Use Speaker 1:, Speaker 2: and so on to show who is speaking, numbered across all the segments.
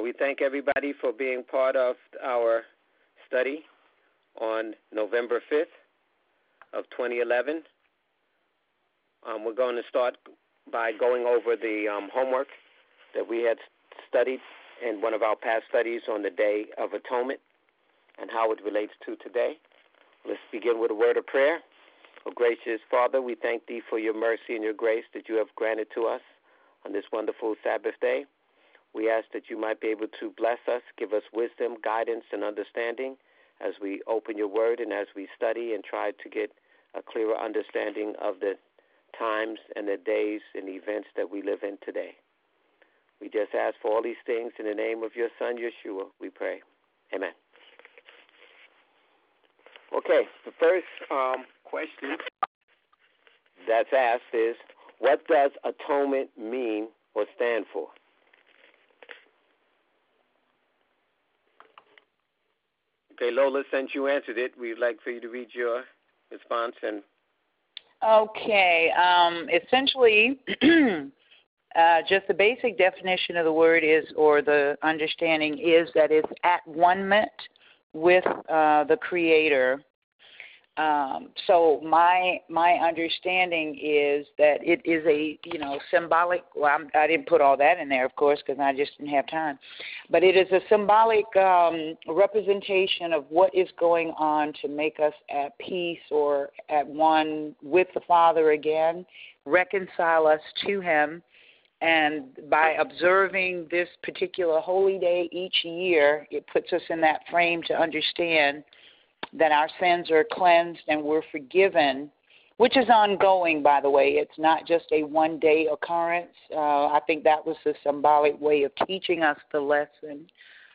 Speaker 1: We thank everybody for being part of our study on November 5th of 2011. We're going to start by going over the homework that we had studied in one of our past studies on the Day of Atonement and how it relates to today. Let's begin with a word of prayer. Oh, gracious Father, we thank Thee for Your mercy and Your grace that You have granted to us on this wonderful Sabbath day. We ask that You might be able to bless us, give us wisdom, guidance, and understanding as we open Your word and as we study and try to get a clearer understanding of the times and the days and events that we live in today. We just ask for all these things in the name of Your Son, Yeshua, we pray. Amen. Okay, the first question that's asked is, what does atonement mean or stand for? Okay, Lola, since you answered it, we'd like for you to read your response.
Speaker 2: Okay, essentially, just the basic definition of the word is, or the understanding is that it's at one-ment with the Creator. So my understanding is that it is a symbolic. Well, I didn't put all that in there, of course, because I just didn't have time. But it is a symbolic representation of what is going on to make us at peace or at one with the Father again, reconcile us to Him. And by observing this particular holy day each year, it puts us in that frame to understand that our sins are cleansed and we're forgiven, which is ongoing, by the way. It's not just a one-day occurrence. I think that was the symbolic way of teaching us the lesson.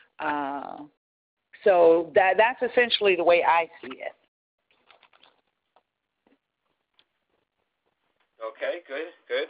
Speaker 2: So that's essentially the way I see it.
Speaker 1: Okay, good.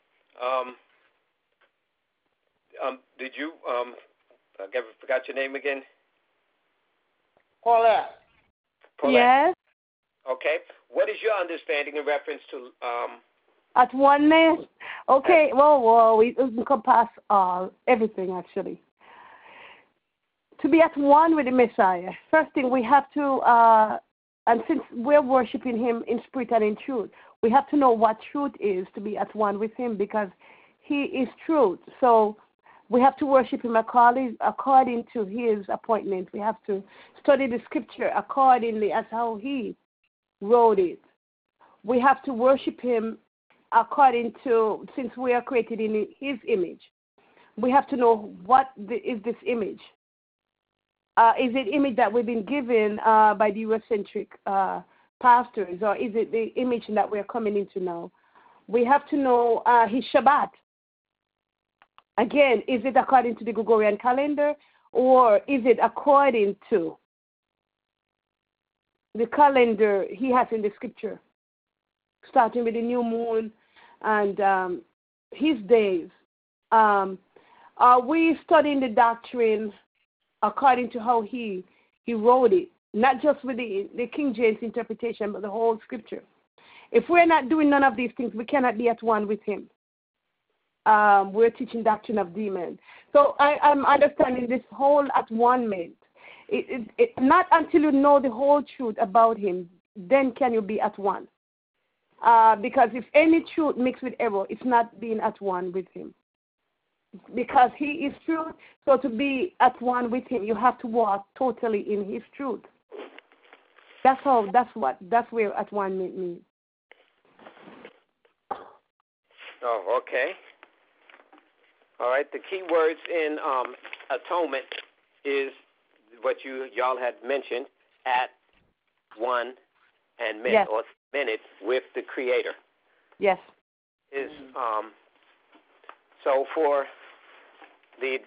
Speaker 1: Did you, I forgot your name again?
Speaker 2: Paulette.
Speaker 3: Yes.
Speaker 1: Okay. What is your understanding in reference to
Speaker 3: at one-ment? Okay. Well, we encompass everything actually. To be at one with the Messiah, first thing we have to, and since we're worshiping Him in spirit and in truth, we have to know what truth is to be at one with Him, because He is truth. So we have to worship Him according to His appointment. We have to study the Scripture accordingly as how He wrote it. We have to worship Him according to, since we are created in His image. We have to know what is this image. Is it image that we've been given by the Eurocentric pastors, or is it the image that we're coming into now? We have to know His Shabbat. Again, is it according to the Gregorian calendar, or is it according to the calendar He has in the Scripture, starting with the new moon and His days? Are we studying the doctrine according to how He wrote it, not just with the King James interpretation, but the whole Scripture? If we're not doing none of these things, we cannot be at one with Him. We're teaching doctrine of demons. So I'm understanding this whole at one-ment. It not until you know the whole truth about Him, then can you be at one. Because if any truth mixed with error, it's not being at one with Him. Because He is truth, so to be at one with Him, you have to walk totally in His truth. That's where at one means.
Speaker 1: Oh, okay. All right, the key words in atonement is what y'all had mentioned, at one and minute, yes, or minute with the Creator.
Speaker 3: Yes.
Speaker 1: Is so for the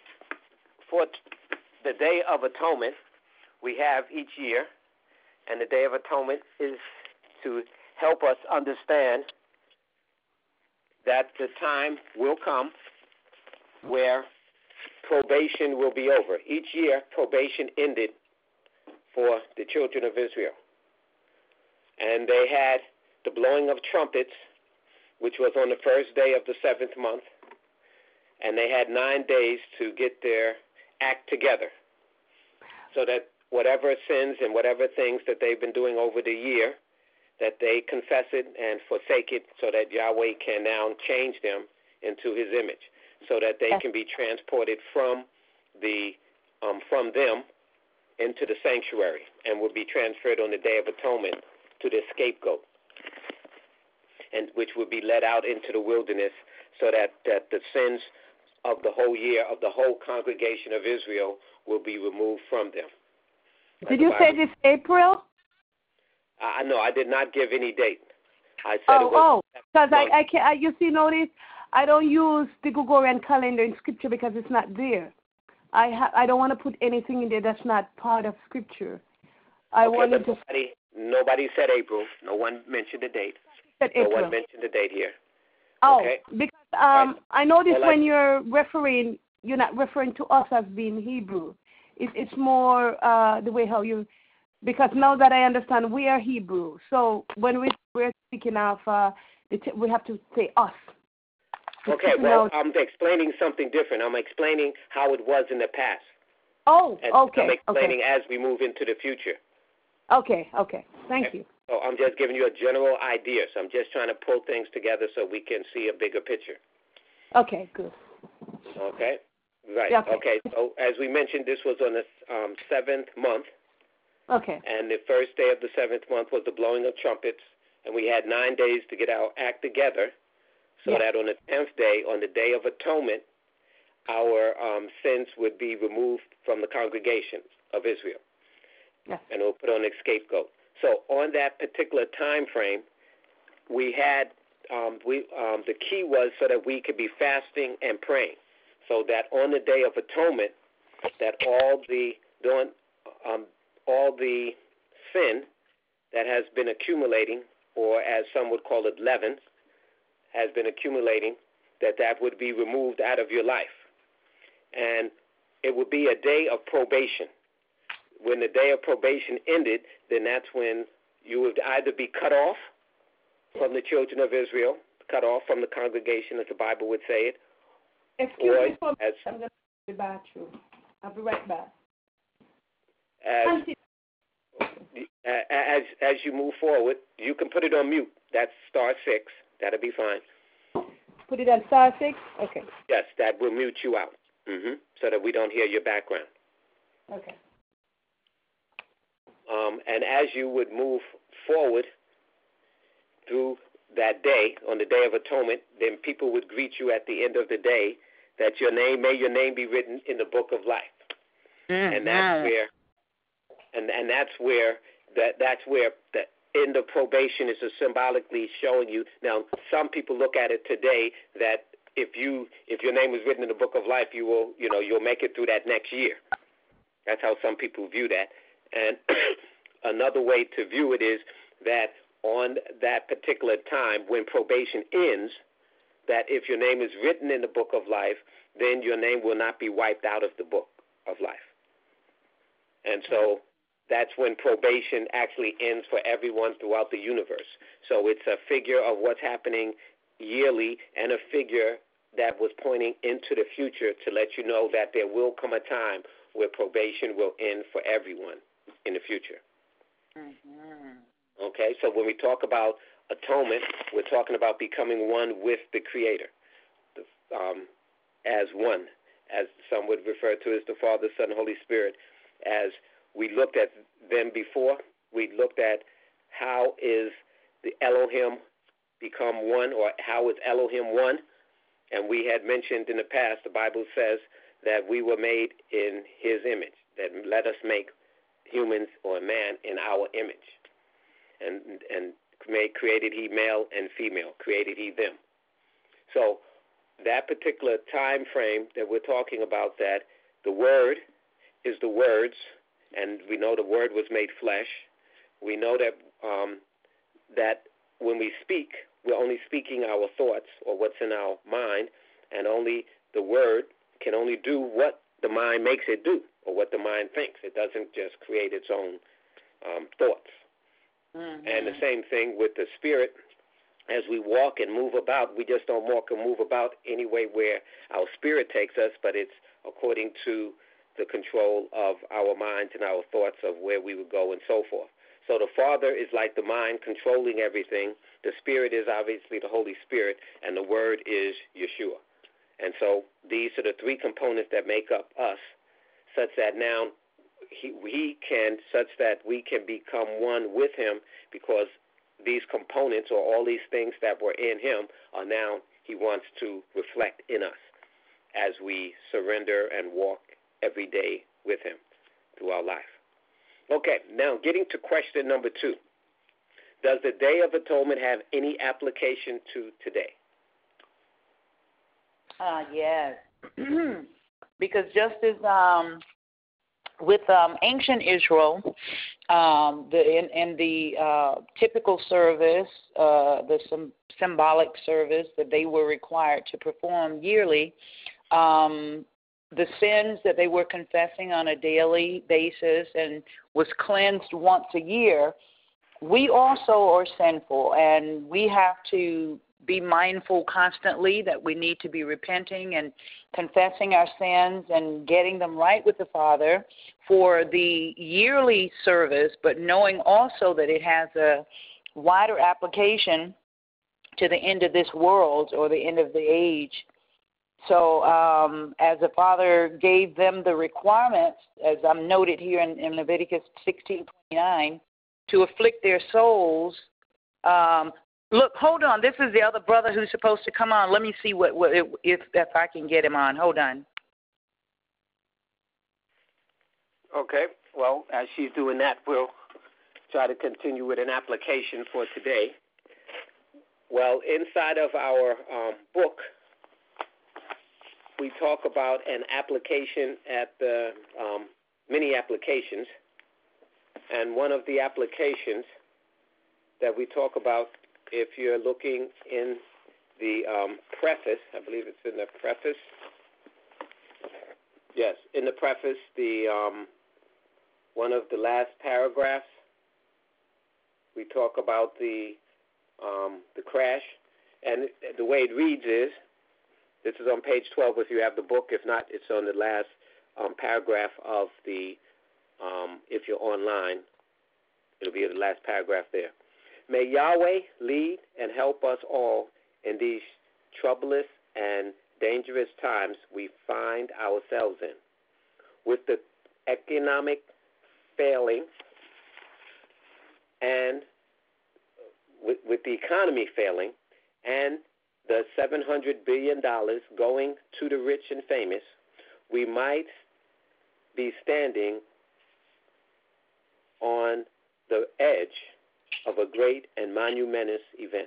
Speaker 1: Day of Atonement we have each year, and the Day of Atonement is to help us understand that the time will come where probation will be over. Each year, probation ended for the children of Israel. And they had the blowing of trumpets, which was on the first day of the 7th month. And they had 9 days to get their act together, so that whatever sins and whatever things that they've been doing over the year, that they confess it and forsake it, so that Yahweh can now change them into his image, so that they can be transported from them into the sanctuary, and will be transferred on the Day of Atonement to the scapegoat, and which will be led out into the wilderness, so that the sins of the whole year of the whole congregation of Israel will be removed from them.
Speaker 3: Did you say this April?
Speaker 1: No, I did not give any date. I said it was.
Speaker 3: Because you see, notice, I don't use the Gregorian calendar in Scripture because it's not there. I don't want to put anything in there that's not part of Scripture.
Speaker 1: Nobody said April. No one mentioned the date. No one mentioned the date here.
Speaker 3: Okay? Because I noticed when you're referring, you're not referring to us as being Hebrew. It's more the way how you, because now that I understand, we are Hebrew. So when we're speaking of, we have to say us.
Speaker 1: Okay, well, I'm explaining something different. I'm explaining how it was in the past.
Speaker 3: Okay.
Speaker 1: I'm explaining as we move into the future.
Speaker 3: Okay. Thank you.
Speaker 1: So I'm just giving you a general idea. So I'm just trying to pull things together so we can see a bigger picture.
Speaker 3: Okay, good.
Speaker 1: Okay, right. Okay, so as we mentioned, this was on the 7th month.
Speaker 3: Okay.
Speaker 1: And the first day of the 7th month was the blowing of trumpets, and we had 9 days to get our act together, so that on the 10th day, on the Day of Atonement, our sins would be removed from the congregation of Israel, and we'll put on a scapegoat. So on that particular time frame, we had the key was so that we could be fasting and praying, so that on the Day of Atonement, that all the sin that has been accumulating, or as some would call it, leaven, has been accumulating, that would be removed out of your life. And it would be a day of probation. When the day of probation ended, then that's when you would either be cut off from the children of Israel, cut off from the congregation, as the Bible would say it.
Speaker 3: Excuse me for a minute. I'm going to be back. I'll be right back.
Speaker 1: As you move forward, you can put it on mute. That's *6. That'll be fine.
Speaker 3: Put it on *6? Okay.
Speaker 1: Yes, that will mute you out, so that we don't hear your background.
Speaker 3: Okay.
Speaker 1: And as you would move forward through that day, on the Day of Atonement, then people would greet you at the end of the day that may your name be written in the book of life. And that's where that's where the end of probation is symbolically showing you. Now, some people look at it today that if your name is written in the book of life, you'll make it through that next year. That's how some people view that. And another way to view it is that on that particular time when probation ends, that if your name is written in the book of life, then your name will not be wiped out of the book of life. And so that's when probation actually ends for everyone throughout the universe. So it's a figure of what's happening yearly and a figure that was pointing into the future to let you know that there will come a time where probation will end for everyone in the future. Okay, so when we talk about atonement, we're talking about becoming one with the Creator, as one, as some would refer to as the Father, Son, and Holy Spirit. As we looked at them before, we looked at how is the Elohim become one, or how is Elohim one, and we had mentioned in the past, the Bible says that we were made in His image, that let us make humans or man in our image. And created He male and female, created He them. So that particular time frame that we're talking about, that the Word is the words, and we know the Word was made flesh. We know that that when we speak, we're only speaking our thoughts or what's in our mind, and only the Word can only do what the mind makes it do, or what the mind thinks. It doesn't just create its own thoughts. And the same thing with the Spirit. As we walk and move about, we just don't walk and move about any way where our spirit takes us, but it's according to the control of our minds and our thoughts of where we would go and so forth. So the Father is like the mind controlling everything. The Spirit is obviously the Holy Spirit, and the Word is Yeshua. And so these are the three components that make up us, such that now we can become one with Him, because these components, or all these things that were in Him, are now He wants to reflect in us as we surrender and walk every day with Him through our life. Okay, now getting to question number 2. Does the Day of Atonement have any application to today?
Speaker 2: Yes. Because just as with ancient Israel, in the typical service, the symbolic service that they were required to perform yearly, the sins that they were confessing on a daily basis and was cleansed once a year, we also are sinful, and we have to be mindful constantly that we need to be repenting and confessing our sins and getting them right with the Father for the yearly service, but knowing also that it has a wider application to the end of this world or the end of the age. So as the Father gave them the requirements, as I'm noted here in Leviticus 16:29, to afflict their souls. Look, hold on. This is the other brother who's supposed to come on. Let me see if I can get him on. Hold on.
Speaker 1: Okay. Well, as she's doing that, we'll try to continue with an application for today. Well, inside of our book, we talk about an application at the many applications, and one of the applications that we talk about, if you're looking in the preface, I believe it's in the preface. Yes, in the preface, the one of the last paragraphs, we talk about the crash, and the way it reads is, this is on page 12 if you have the book. If not, it's on the last paragraph of the, if you're online, it'll be the last paragraph there. May Yahweh lead and help us all in these troublous and dangerous times we find ourselves in. With the economic failing and with the economy failing and the $700 billion going to the rich and famous, we might be standing on the edge of a great and monumentous event.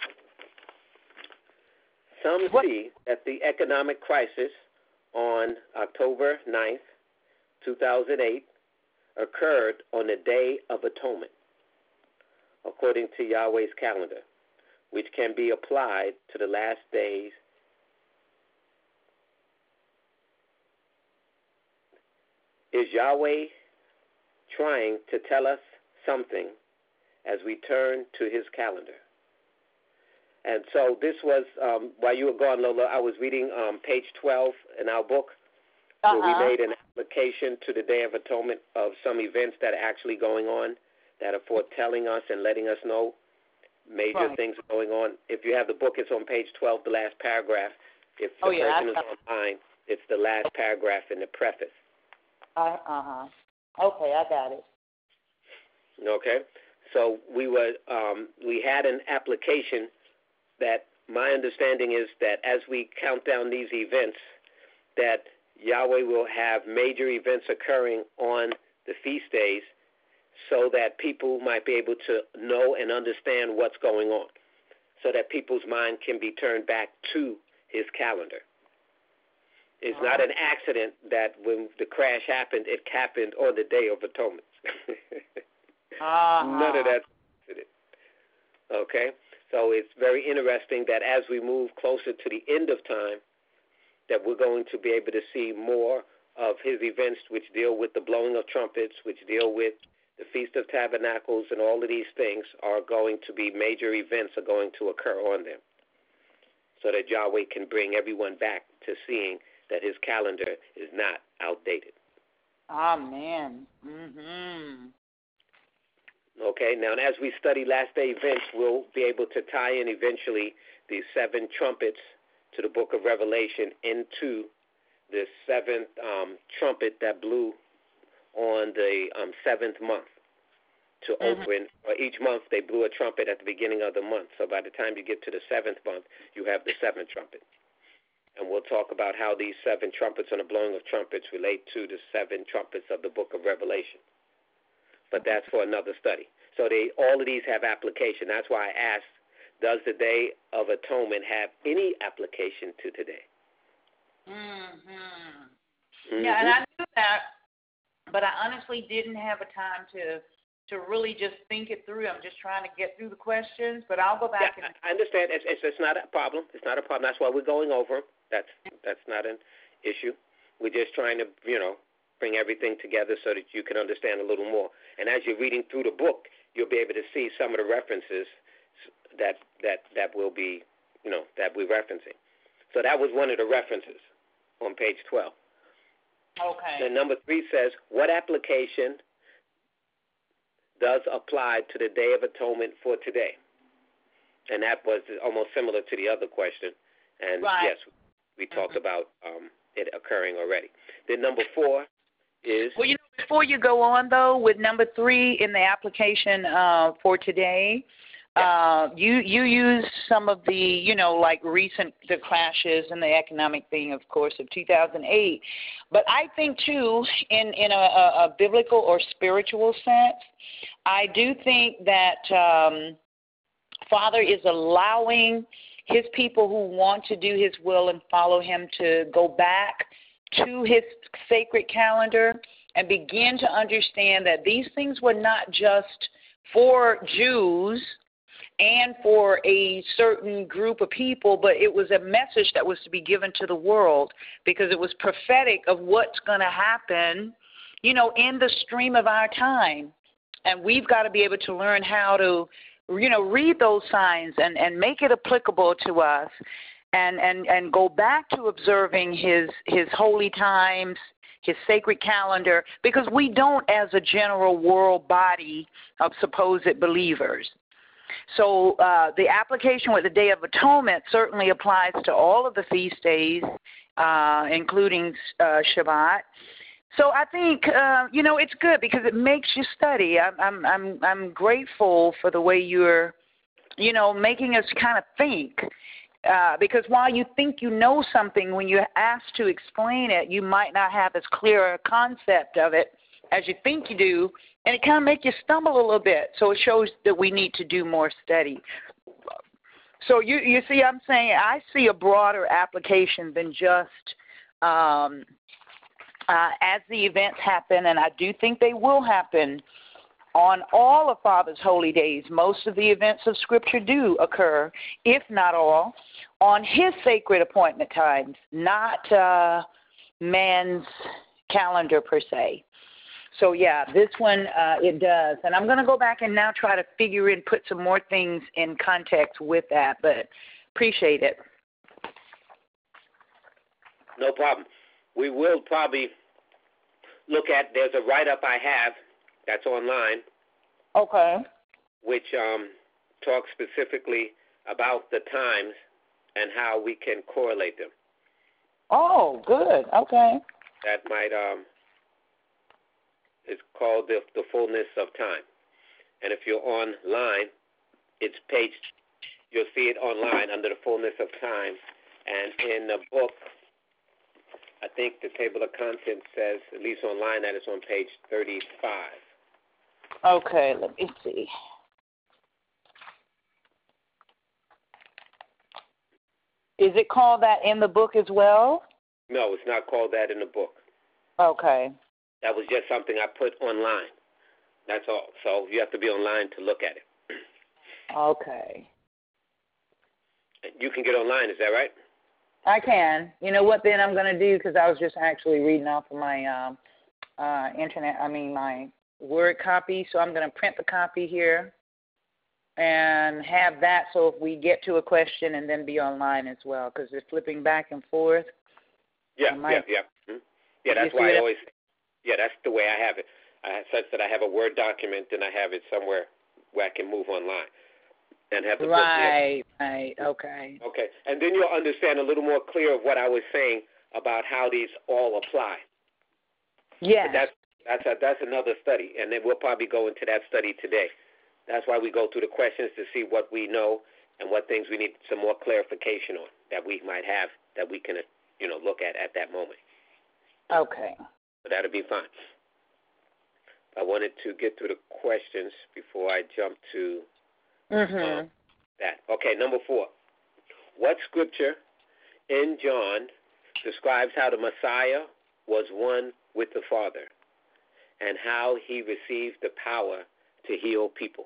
Speaker 1: Some see that the economic crisis on October 9th, 2008, occurred on the Day of Atonement, according to Yahweh's calendar, which can be applied to the last days. Is Yahweh trying to tell us something as we turn to His calendar? And so this was, while you were gone, Lola, I was reading page 12 in our book, where we made an application to the Day of Atonement of some events that are actually going on, that are foretelling us and letting us know major things are going on. If you have the book, it's on page 12, the last paragraph. If the person is online, it's the last paragraph in the preface.
Speaker 2: Okay, I got it.
Speaker 1: Okay, so we had an application that my understanding is that as we count down these events, that Yahweh will have major events occurring on the feast days, so that people might be able to know and understand what's going on, so that people's mind can be turned back to His calendar. It's not an accident that when the crash happened, it happened on the Day of Atonement. None of that. Okay? So it's very interesting that as we move closer to the end of time, that we're going to be able to see more of His events, which deal with the blowing of trumpets, which deal with the Feast of Tabernacles, and all of these things are going to be major events are going to occur on them, so that Yahweh can bring everyone back to seeing that His calendar is not outdated.
Speaker 2: Amen. Mm-hmm.
Speaker 1: Okay, now as we study last day events, we'll be able to tie in eventually the 7 trumpets to the book of Revelation into the 7th trumpet that blew on the 7th month to open. Or each month they blew a trumpet at the beginning of the month. So by the time you get to the 7th month, you have the 7th trumpet. And we'll talk about how these 7 trumpets and the blowing of trumpets relate to the 7 trumpets of the book of Revelation. But that's for another study. So all of these have application. That's why I asked, does the Day of Atonement have any application to today?
Speaker 2: Yeah, and I knew that, but I honestly didn't have a time to really just think it through. I'm just trying to get through the questions, but I'll go back.
Speaker 1: Yeah, I understand. It's not a problem. It's not a problem. That's why we're going over them. That's not an issue. We're just trying to, bring everything together so that you can understand a little more. And as you're reading through the book, you'll be able to see some of the references that will be, that we're referencing. So that was one of the references on page 12.
Speaker 2: Okay.
Speaker 1: Then number 3 says, what application does apply to the Day of Atonement for today? And that was almost similar to the other question. And yes, we talked about it occurring already. Then number 4 is...
Speaker 2: Well, before you go on, though, with number 3 in the application for today, you use some of the, like the crashes and the economic thing, of course, of 2008. But I think, too, in a biblical or spiritual sense, I do think that Father is allowing his people who want to do his will and follow him to go back to his sacred calendar and begin to understand that these things were not just for Jews and for a certain group of people, but it was a message that was to be given to the world because it was prophetic of what's going to happen, in the stream of our time. And we've got to be able to learn how to, read those signs and make it applicable to us and go back to observing his holy times, his sacred calendar, because we don't as a general world body of supposed believers. So the application with the Day of Atonement certainly applies to all of the feast days, including Shabbat. So I think it's good because it makes you study. I'm grateful for the way you're, making us kind of think. Because while you think you know something, when you're asked to explain it, you might not have as clear a concept of it as you think you do, and it kind of makes you stumble a little bit. So it shows that we need to do more study. So you see, I'm saying I see a broader application than just as the events happen, and I do think they will happen on all of Father's holy days. Most of the events of Scripture do occur, if not all, on his sacred appointment times, not man's calendar per se. So, yeah, this one, it does. And I'm going to go back and now try to figure in, put some more things in context with that, but appreciate it.
Speaker 1: No problem. We will probably look at, there's a write-up I have that's online.
Speaker 2: Okay.
Speaker 1: Which talks specifically about the times and how we can correlate them.
Speaker 2: Oh, good. Okay.
Speaker 1: That might, it's called the Fullness of Time. And if you're online, it's page, you'll see it online under the Fullness of Time. And in the book, I think the table of contents says, at least online, that it's on page 35.
Speaker 2: Okay, let me see. Is it called that in the book as well?
Speaker 1: No, it's not called that in the book.
Speaker 2: Okay.
Speaker 1: That was just something I put online. That's all. So you have to be online to look at it.
Speaker 2: Okay.
Speaker 1: You can get online, is that right?
Speaker 2: I can. You know what then I'm going to do, because I was just actually reading off of my my Word copy, so I'm going to print the copy here and have that so if we get to a question and then be online as well, because it's flipping back and forth.
Speaker 1: Yeah, yeah. Mm-hmm. Yeah, that's why I always, Yeah, that's the way I have it. I have such that I have a Word document, and I have it somewhere where I can move online and have the book there.
Speaker 2: Right, okay.
Speaker 1: Okay, and then you'll understand a little more clear of what I was saying about how these all apply.
Speaker 2: Yeah.
Speaker 1: That's another study, and then we'll probably go into that study today. That's why we go through the questions to see what we know and what things we need some more clarification on that we might have that we can, look at that moment.
Speaker 2: Okay.
Speaker 1: So that'll be fine. I wanted to get through the questions before I jump to that. Okay, number 4. What scripture in John describes how the Messiah was one with the Father and how he received the power to heal people?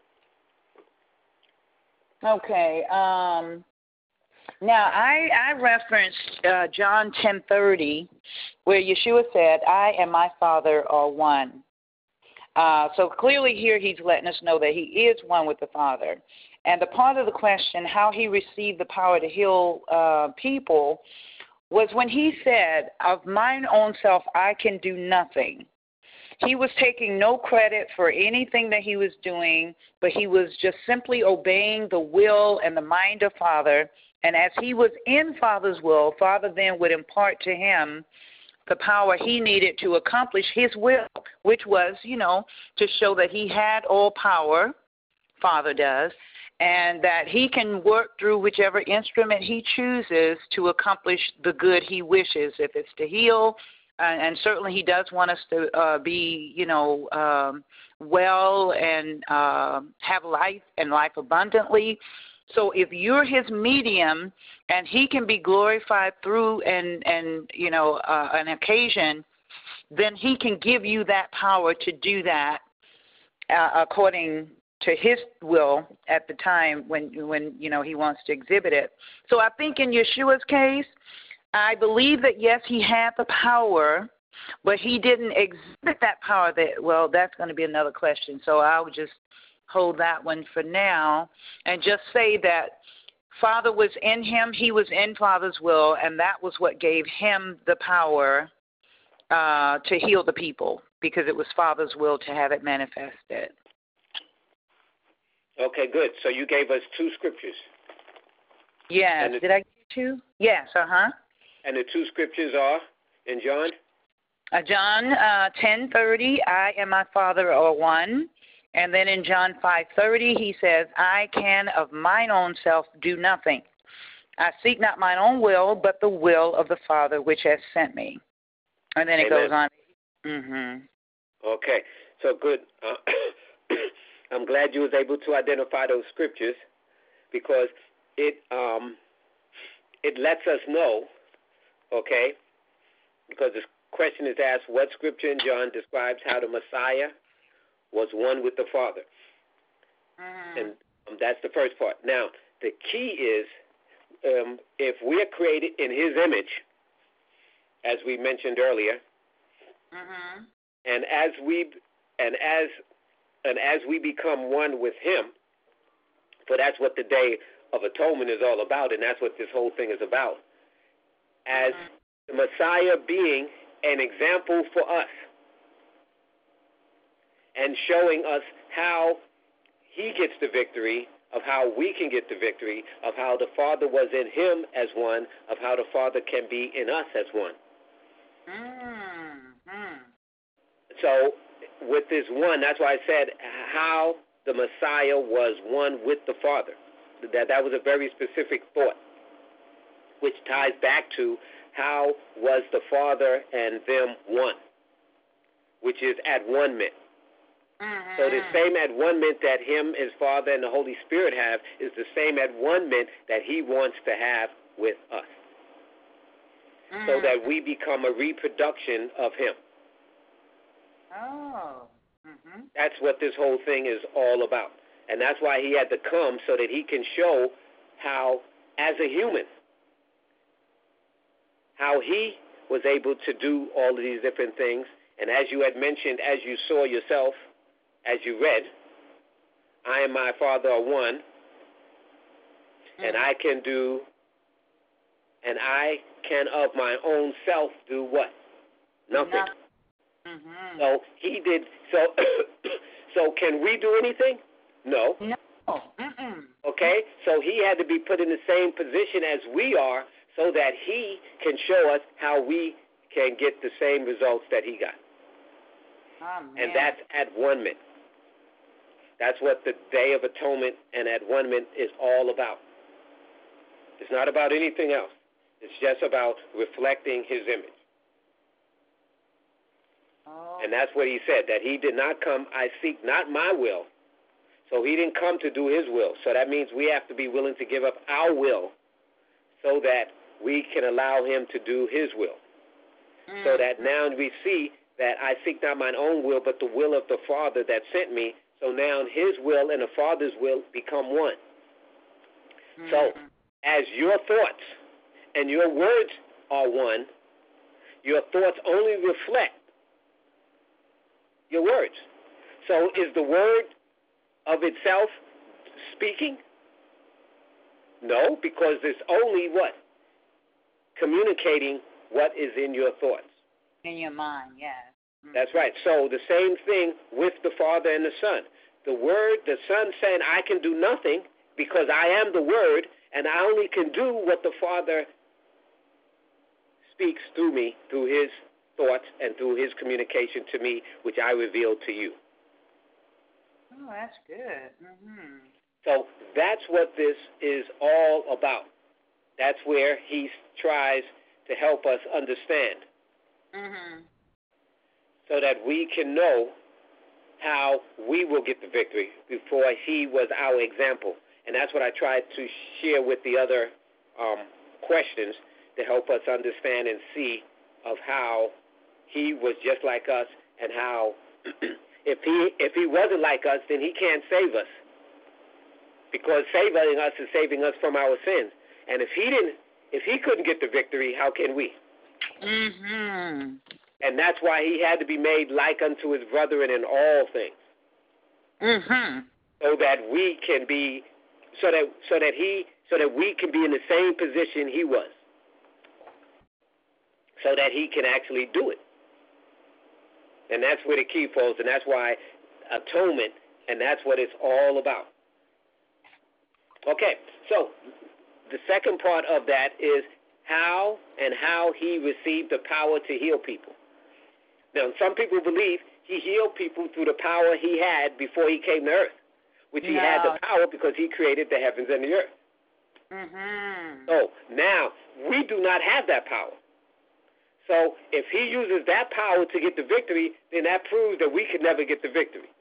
Speaker 2: Okay. Now, I referenced John 10:30, where Yeshua said, "I and my Father are one." So clearly here he's letting us know that he is one with the Father. And the part of the question, how he received the power to heal people, was when he said, "Of mine own self I can do nothing." He was taking no credit for anything that he was doing, but he was just simply obeying the will and the mind of Father. And as he was in Father's will, Father then would impart to him the power he needed to accomplish his will, which was, to show that he had all power, Father does, and that he can work through whichever instrument he chooses to accomplish the good he wishes, if it's to heal. And certainly he does want us to be, well and have life and life abundantly. So if you're his medium and he can be glorified through an occasion, then he can give you that power to do that according to his will at the time when he wants to exhibit it. So I think in Yeshua's case, I believe that, yes, he had the power, but he didn't exhibit that power. That's going to be another question, so I'll just hold that one for now and just say that Father was in him, he was in Father's will, and that was what gave him the power to heal the people, because it was Father's will to have it manifested.
Speaker 1: Okay, good. So you gave us 2 scriptures.
Speaker 2: Yes. Did I get 2? Yes,
Speaker 1: And the 2 scriptures are in John?
Speaker 2: John 10:30, I and my Father are one. And then in John 5:30, he says, I can of mine own self do nothing. I seek not mine own will, but the will of the Father which has sent me. And then it goes on.
Speaker 1: Okay, so good. I'm glad you was able to identify those scriptures, because it lets us know, okay, because the question is asked, what scripture in John describes how the Messiah was one with the Father? And that's the first part. Now, the key is, if we're created in his image, as we mentioned earlier, and as we become one with him, for that's what the Day of Atonement is all about, and that's what this whole thing is about, as the Messiah being an example for us and showing us how he gets the victory, of how we can get the victory, of how the Father was in him as one, of how the Father can be in us as one. So with this one, that's why I said how the Messiah was one with the Father. That was a very specific thought, which ties back to how was the Father and them one, which is at one ment. So the same at one ment that him, his Father, and the Holy Spirit have is the same at one ment that he wants to have with us, so that we become a reproduction of him. That's what this whole thing is all about. And that's why he had to come, so that he can show how, as a human, how he was able to do all of these different things. And as you had mentioned, as you saw yourself, as you read, I and my Father are one, and I can of my own self do what? Nothing.
Speaker 2: Mm-hmm.
Speaker 1: So he did. So can we do anything? No.
Speaker 2: No. Mm-mm.
Speaker 1: Okay? So he had to be put in the same position as we are so that he can show us how we can get the same results that he got.
Speaker 2: Amen.
Speaker 1: And that's at-one-ment. That's what the Day of Atonement and at-one-ment is all about. It's not about anything else. It's just about reflecting his image.
Speaker 2: Oh.
Speaker 1: And that's what he said, that he did not come, I seek not my will. So he didn't come to do his will. So that means we have to be willing to give up our will so that we can allow him to do his will.
Speaker 2: Mm.
Speaker 1: So that now we see that I seek not mine own will, but the will of the Father that sent me. So now his will and the Father's will become one.
Speaker 2: Mm.
Speaker 1: So as your thoughts and your words are one, your thoughts only reflect your words. So is the word of itself speaking? No, because it's only what? Communicating what is in your thoughts.
Speaker 2: In your mind, yes. Mm.
Speaker 1: That's right. So the same thing with the Father and the Son. The Word, the Son saying, I can do nothing because I am the Word, and I only can do what the Father speaks through me, through his thoughts and through his communication to me, which I reveal to you.
Speaker 2: Oh, that's good. Mm-hmm.
Speaker 1: So that's what this is all about. That's where he tries to help us understand.
Speaker 2: Mm-hmm.
Speaker 1: So that we can know how we will get the victory before he was our example. And that's what I tried to share with the other questions to help us understand and see of how he was just like us and how if he wasn't like us, then he can't save us. Because saving us is saving us from our sins. And if he couldn't get the victory, how can we?
Speaker 2: Mm-hmm.
Speaker 1: And that's why he had to be made like unto his brethren in all things.
Speaker 2: Mm-hmm.
Speaker 1: So that we can be so that we can be in the same position he was. So that he can actually do it. And that's where the key falls, and that's why atonement, and that's what it's all about. Okay, so the second part of that is how he received the power to heal people. Now, some people believe he healed people through the power he had before he came to earth, which he had the power because he created the heavens and the earth.
Speaker 2: Mm-hmm.
Speaker 1: So now we do not have that power. So if he uses that power to get the victory, then that proves that we could never get the victory.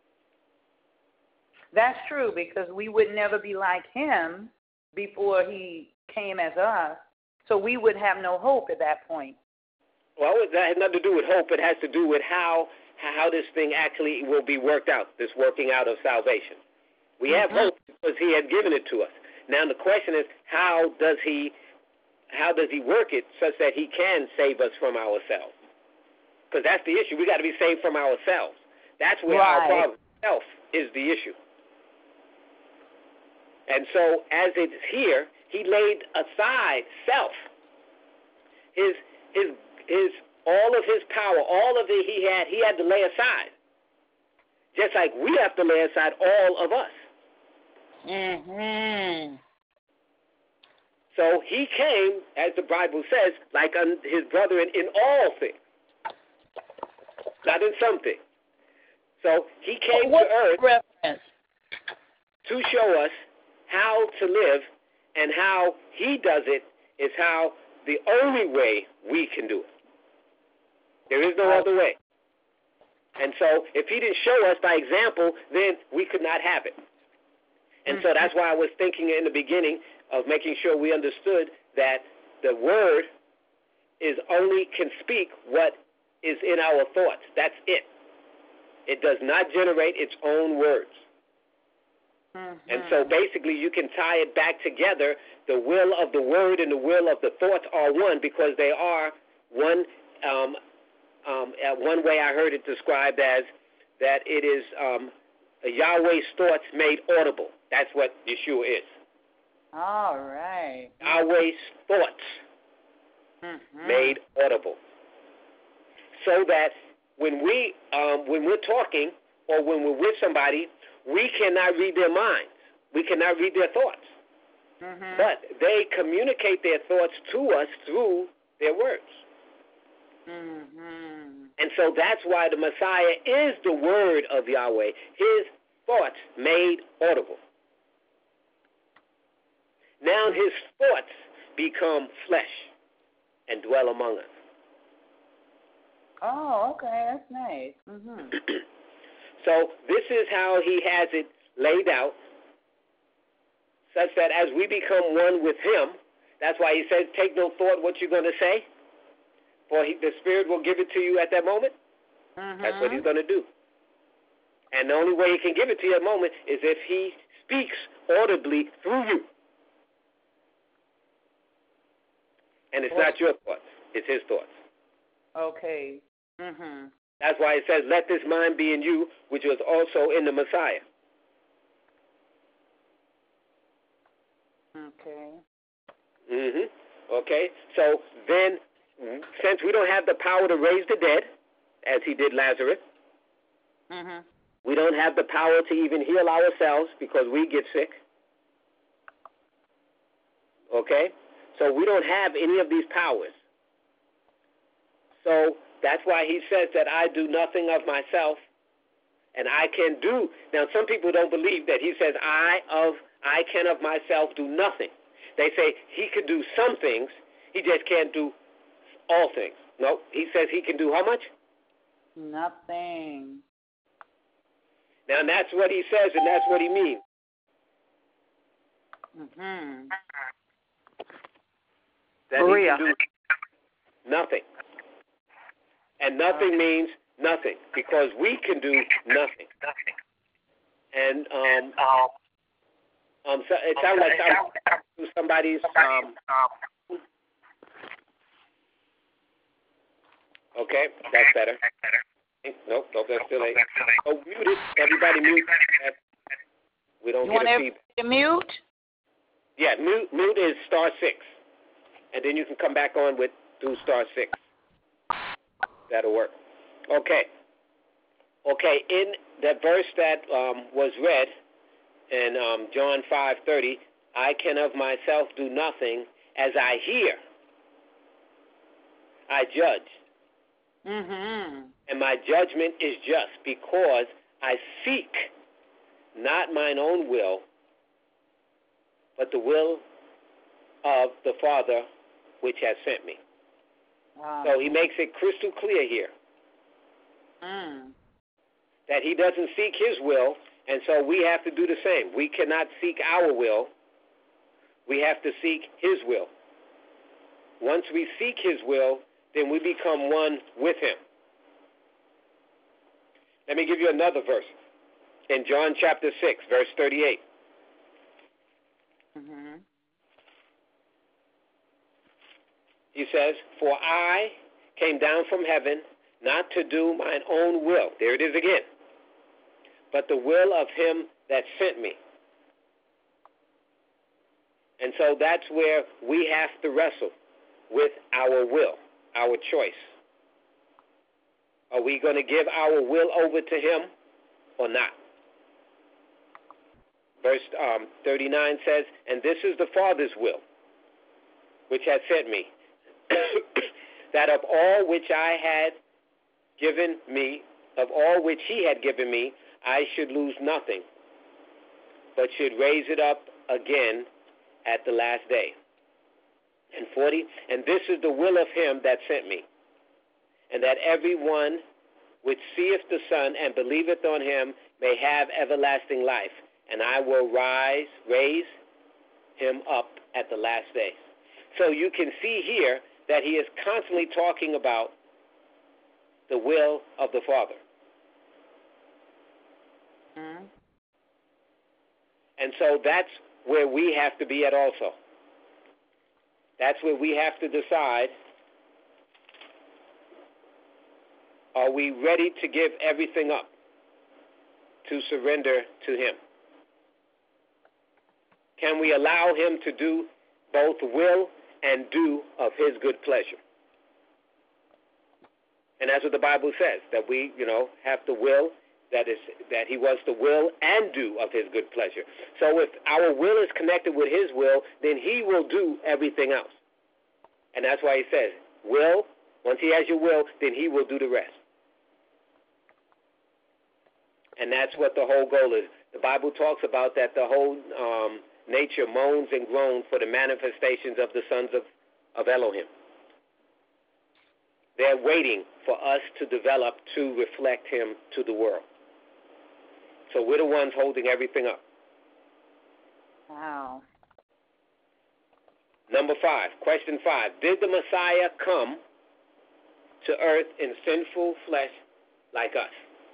Speaker 2: That's true, because we would never be like him before he came as us. So we would have no hope at that point.
Speaker 1: Well, that has nothing to do with hope. It has to do with how this thing actually will be worked out, this working out of salvation. We have hope because he had given it to us. Now the question is, how does he work it such that he can save us from ourselves? Because that's the issue. We got to be saved from ourselves. That's where our problem, self, is the issue. And so as it's here, he laid aside self. His all of his power, all of it he had to lay aside. Just like we have to lay aside all of us.
Speaker 2: Mm-hmm.
Speaker 1: So he came, as the Bible says, like his brethren in all things, not in something. So he came to earth to show us how to live, and how he does it is how the only way we can do it. There is no other way. And so if he didn't show us by example, then we could not have it. And so that's why I was thinking in the beginning of making sure we understood that the word can speak what is in our thoughts. That's it. It does not generate its own words. Mm-hmm. And so basically you can tie it back together. The will of the word and the will of the thoughts are one because they are one. One way I heard it described as that it is Yahweh's thoughts made audible. That's what Yeshua is.
Speaker 2: All right.
Speaker 1: Yahweh's thoughts made audible. So that when we're talking or when we're with somebody, we cannot read their minds. We cannot read their thoughts.
Speaker 2: Mm-hmm.
Speaker 1: But they communicate their thoughts to us through their words.
Speaker 2: Mm-hmm.
Speaker 1: And so that's why the Messiah is the word of Yahweh, his thoughts made audible. Now his thoughts become flesh and dwell among us.
Speaker 2: Oh, okay, that's nice. Mm-hmm.
Speaker 1: So this is how he has it laid out, such that as we become one with him, that's why he says, take no thought what you're going to say, for the Spirit will give it to you at that moment.
Speaker 2: Mm-hmm.
Speaker 1: That's what he's going to do. And the only way he can give it to you at that moment is if he speaks audibly through you. And it's not your thoughts, it's his thoughts.
Speaker 2: Okay. Mm-hmm.
Speaker 1: That's why it says, let this mind be in you, which was also in the Messiah.
Speaker 2: Okay.
Speaker 1: Okay? So then, since we don't have the power to raise the dead, as he did Lazarus,
Speaker 2: Mm-hmm.
Speaker 1: we don't have the power to even heal ourselves because we get sick. Okay? So we don't have any of these powers. So that's why he says that I do nothing of myself, and I can do. Now, some people don't believe that he says I can of myself do nothing. They say he could do some things, he just can't do all things. No, he says he can do how much?
Speaker 2: Nothing.
Speaker 1: Now, that's what he says, and that's what he means.
Speaker 2: Mm-hmm.
Speaker 1: That he can do nothing. And nothing means nothing, because we can do nothing. And so it sounds like somebody's okay, that's better. Nope, that's still a. Oh, mute it. Everybody mute. We don't get a feedback.
Speaker 2: You want to mute?
Speaker 1: Yeah, mute is *6, and then you can come back on do *6. That'll work. Okay. In that verse that was read in John 5:30, I can of myself do nothing. As I hear, I judge.
Speaker 2: Mm-hmm.
Speaker 1: And my judgment is just, because I seek not mine own will, but the will of the Father which has sent me.
Speaker 2: Wow.
Speaker 1: So he makes it crystal clear here that he doesn't seek his will, and so we have to do the same. We cannot seek our will. We have to seek his will. Once we seek his will, then we become one with him. Let me give you another verse. In John chapter 6, verse 38.
Speaker 2: Mm-hmm.
Speaker 1: He says, for I came down from heaven not to do mine own will. There it is again. But the will of him that sent me. And so that's where we have to wrestle with our will, our choice. Are we going to give our will over to him or not? Verse 39 says, and this is the Father's will, which has sent me, that of all which I had given me, of all which he had given me, I should lose nothing, but should raise it up again at the last day. And 40, and this is the will of him that sent me, and that everyone which seeth the Son and believeth on him may have everlasting life, and I will raise him up at the last day. So you can see here that he is constantly talking about the will of the Father.
Speaker 2: Mm-hmm.
Speaker 1: And so that's where we have to be at also. That's where we have to decide, are we ready to give everything up, to surrender to him? Can we allow him to do both will and do of his good pleasure? And that's what the Bible says, that we, have the will, that he wants to will and do of his good pleasure. So if our will is connected with his will, then he will do everything else. And that's why he says, once he has your will, then he will do the rest. And that's what the whole goal is. The Bible talks about that the whole nature moans and groans for the manifestations of the sons of Elohim. They're waiting for us to develop to reflect him to the world. So we're the ones holding everything up.
Speaker 2: Wow.
Speaker 1: Number 5, question 5. Did the Messiah come to earth in sinful flesh like us?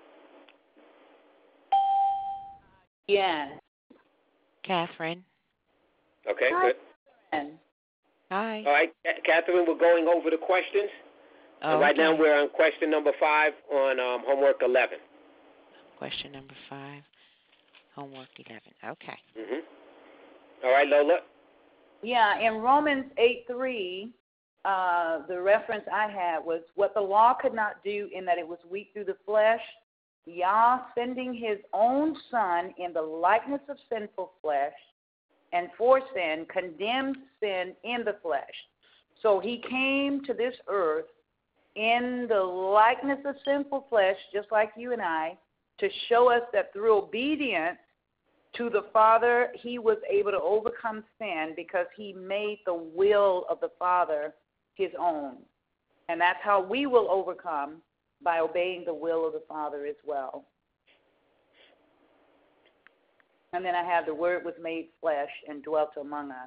Speaker 2: Yes.
Speaker 4: Catherine.
Speaker 1: Okay,
Speaker 2: Hi,
Speaker 1: good.
Speaker 2: Catherine.
Speaker 4: Hi.
Speaker 1: All right, Catherine, we're going over the questions. And right now we're on question number 5 on homework 11.
Speaker 4: Question number 5, homework 11. Okay.
Speaker 1: All right, Lola.
Speaker 2: Yeah, in Romans 8:3, the reference I had was what the law could not do in that it was weak through the flesh, Yah sending his own Son in the likeness of sinful flesh, and for sin, condemned sin in the flesh. So he came to this earth in the likeness of sinful flesh, just like you and I, to show us that through obedience to the Father, he was able to overcome sin because he made the will of the Father his own. And that's how we will overcome, by obeying the will of the Father as well. And then I have the Word was made flesh and dwelt among us.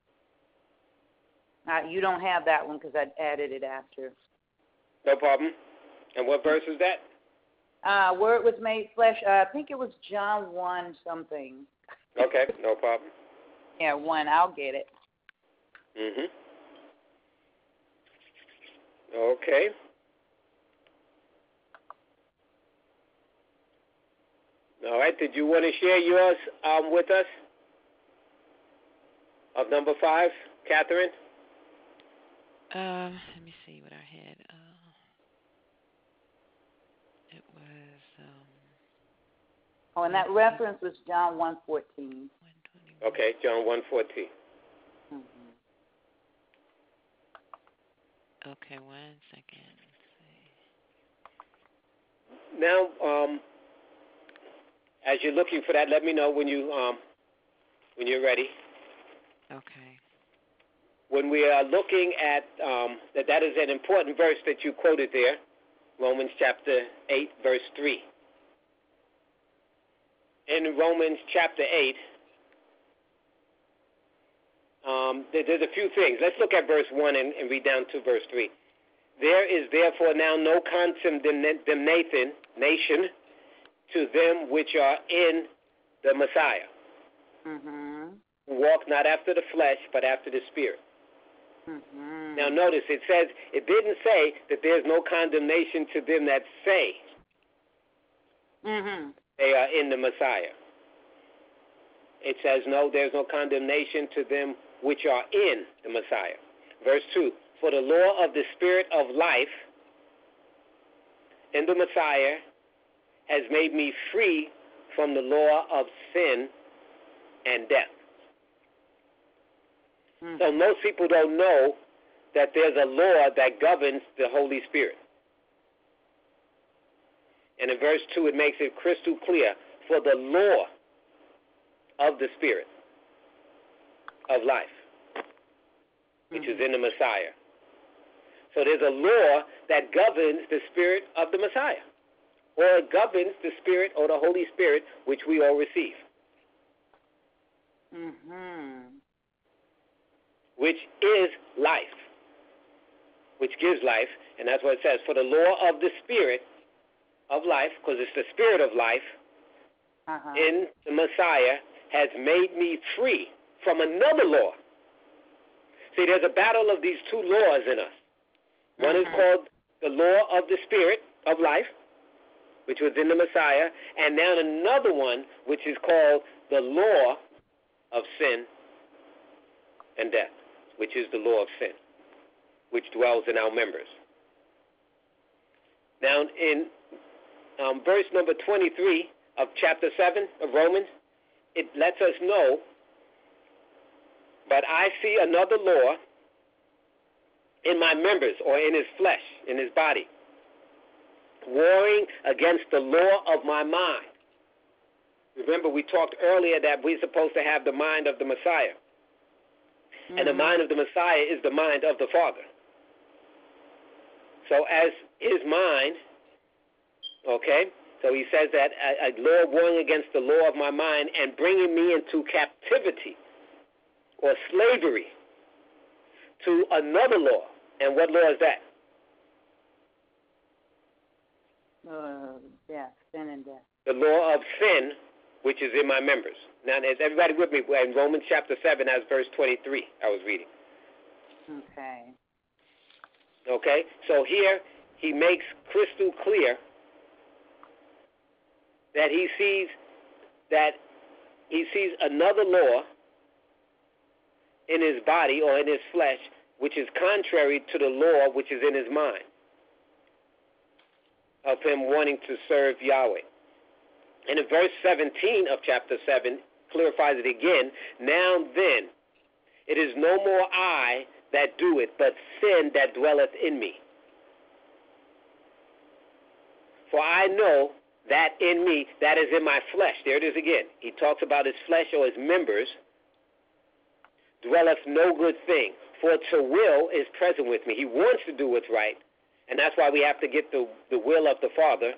Speaker 2: You don't have that one because I added it after.
Speaker 1: No problem. And what verse is that?
Speaker 2: Word was made flesh. I think it was John 1 something.
Speaker 1: Okay, no problem.
Speaker 2: Yeah, 1. I'll get it.
Speaker 1: Okay. All right. Did you want to share yours with us? Of number 5, Catherine?
Speaker 4: Let me see what I had. It was.
Speaker 2: And that reference was John 1:14.
Speaker 1: Okay, John 1:14.
Speaker 4: Okay, 1 second. Let's see.
Speaker 1: Now, as you're looking for that, let me know when you're ready.
Speaker 4: Okay.
Speaker 1: When we are looking at that is an important verse that you quoted there, Romans chapter 8, verse 3. In Romans chapter 8, there's a few things. Let's look at verse 1 and read down to verse 3. There is therefore now no condemnation to them which are in the Messiah, who walk not after the flesh, but after the Spirit. Now notice, it didn't say that there's no condemnation to them that say they are in the Messiah. It says, no, there's no condemnation to them which are in the Messiah. Verse 2, for the law of the Spirit of life in the Messiah has made me free from the law of sin and death. So most people don't know that there's a law that governs the Holy Spirit. And in verse 2, it makes it crystal clear, for the law of the Spirit of life, which is in the Messiah. So there's a law that governs the Spirit of the Messiah, or it governs the Spirit or the Holy Spirit, which we all receive. Which is life, which gives life, and that's what it says, for the law of the Spirit of life, because it's the Spirit of life, in the Messiah, has made me free from another law. See, there's a battle of these two laws in us. One is called the law of the Spirit of life, which was in the Messiah, and now another one, which is called the law of sin and death, which is the law of sin, which dwells in our members. Now, in verse number 23 of chapter 7 of Romans, it lets us know, but I see another law in my members, or in his flesh, in his body, warring against the law of my mind. Remember, we talked earlier that we're supposed to have the mind of the Messiah. And the mind of the Messiah is the mind of the Father. So as his mind, okay, so he says that a law warring against the law of my mind and bringing me into captivity or slavery to another law. And what law is that?
Speaker 2: Death, sin and death.
Speaker 1: The law of sin, which is in my members. Now, is everybody with me? In Romans chapter 7, that's verse 23 I was reading.
Speaker 2: Okay.
Speaker 1: Okay, so here he makes crystal clear that he sees another law in his body or in his flesh, which is contrary to the law which is in his mind of him wanting to serve Yahweh. And in verse 17 of chapter 7 clarifies it again. Now then, it is no more I that do it, but sin that dwelleth in me. For I know that in me, that is in my flesh. There it is again. He talks about his flesh or his members, dwelleth no good thing. For to will is present with me. He wants to do what's right, and that's why we have to get the will of the Father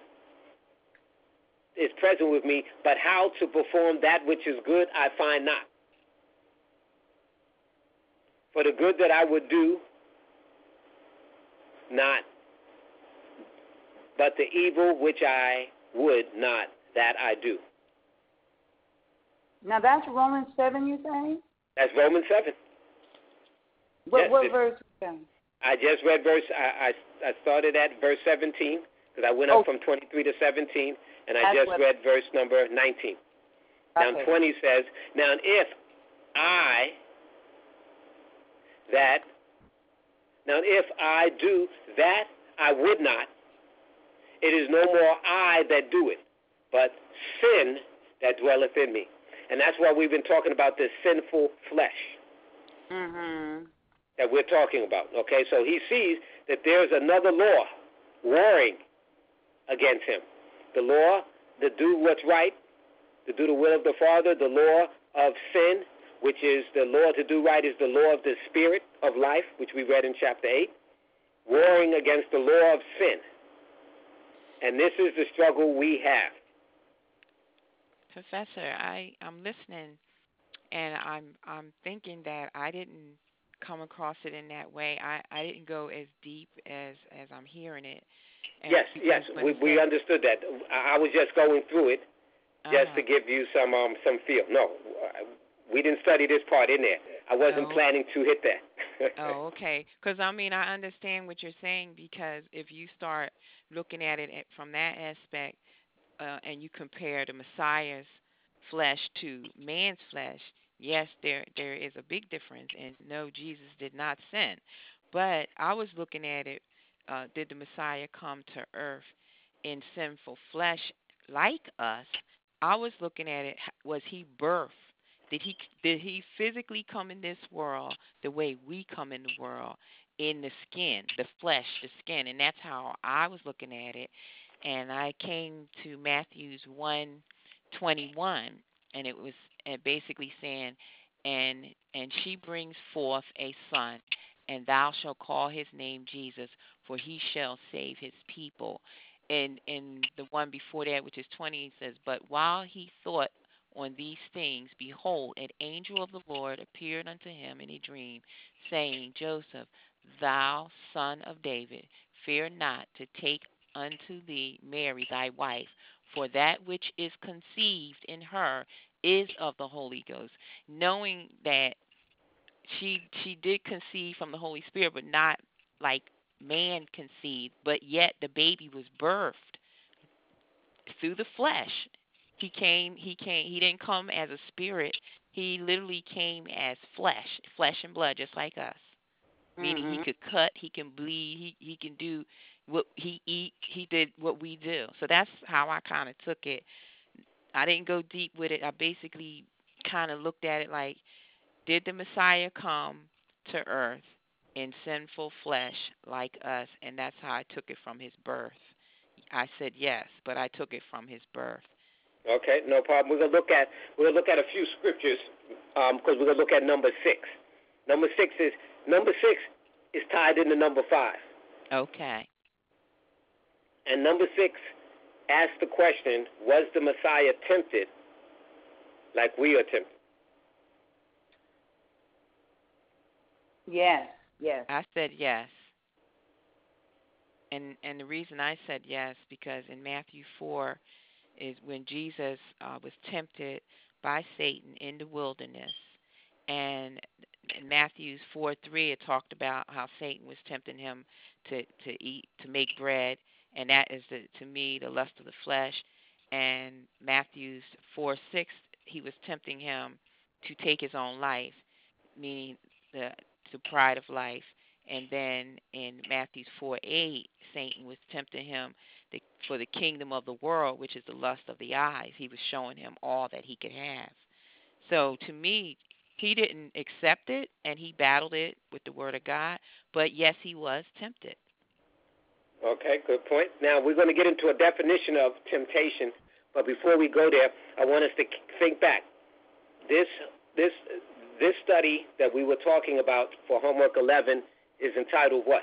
Speaker 1: is present with me, but how to perform that which is good I find not. For the good that I would do, not, but the evil which I would not, that I do.
Speaker 2: Now that's Romans 7, you saying?
Speaker 1: That's Romans 7.
Speaker 2: What verse is that?
Speaker 1: I just read verse, I started at verse 17, because I went up from 23 to 17, and I just read verse number 19. Now 20 says, now if I do that I would not, it is no more I that do it, but sin that dwelleth in me. And that's why we've been talking about this sinful flesh that we're talking about. Okay, so he sees that there's another law warring against him. The law to do what's right, to do the will of the Father, the law of sin, which is the law to do right is the law of the spirit of life, which we read in chapter 8, warring against the law of sin. And this is the struggle we have.
Speaker 4: Professor, I'm listening, and I'm thinking that I didn't come across it in that way. I didn't go as deep as I'm hearing it. And
Speaker 1: yes, we understood that. I was just going through it just to give you some feel. No, we didn't study this part in there. I wasn't planning to hit that.
Speaker 4: Oh, okay. Because, I mean, I understand what you're saying, because if you start looking at it from that aspect and you compare the Messiah's flesh to man's flesh, yes, there is a big difference. And no, Jesus did not sin. But I was looking at it, did the Messiah come to earth in sinful flesh like us? I was looking at it, was he birthed? Did he physically come in this world the way we come in the world, in the skin, the flesh, the skin? And that's how I was looking at it. And I came to Matthew's 1:21, and it was basically saying, and she brings forth a son, and thou shalt call his name Jesus, for he shall save his people. And the one before that, which is 20, says, but while he thought on these things, behold, an angel of the Lord appeared unto him in a dream, saying, Joseph, thou son of David, fear not to take unto thee Mary thy wife, for that which is conceived in her is of the Holy Ghost. Knowing that she did conceive from the Holy Spirit, but not like man conceived, but yet the baby was birthed through the flesh. He didn't come as a spirit. He literally came as flesh and blood, just like us. Meaning he could cut, he can bleed, he can do, what he did what we do. So that's how I kind of took it. I didn't go deep with it. I basically kind of looked at it like, did the Messiah come to earth in sinful flesh like us? And that's how I took it from his birth. I said yes, but I took it from his birth.
Speaker 1: Okay, no problem. We're gonna look at a few scriptures because we're gonna look at number 6. Number six is tied into number 5.
Speaker 4: Okay.
Speaker 1: And number 6 asks the question: was the Messiah tempted like we are tempted?
Speaker 2: Yes.
Speaker 4: I said yes. And the reason I said yes, because in Matthew 4 is when Jesus was tempted by Satan in the wilderness. And in Matthew 4:3, it talked about how Satan was tempting him to make bread, and that is to me the lust of the flesh. And Matthew 4:6, he was tempting him to take his own life, meaning the pride of life. And then in Matthew 4:8, Satan was tempting him for the kingdom of the world, which is the lust of the eyes. He was showing him all that he could have. So to me, he didn't accept it, and he battled it with the word of God. But yes, he was tempted.
Speaker 1: Okay, good point. Now we're going to get into a definition of temptation, but before we go there, I want us to think back. This study that we were talking about for homework 11 is entitled what?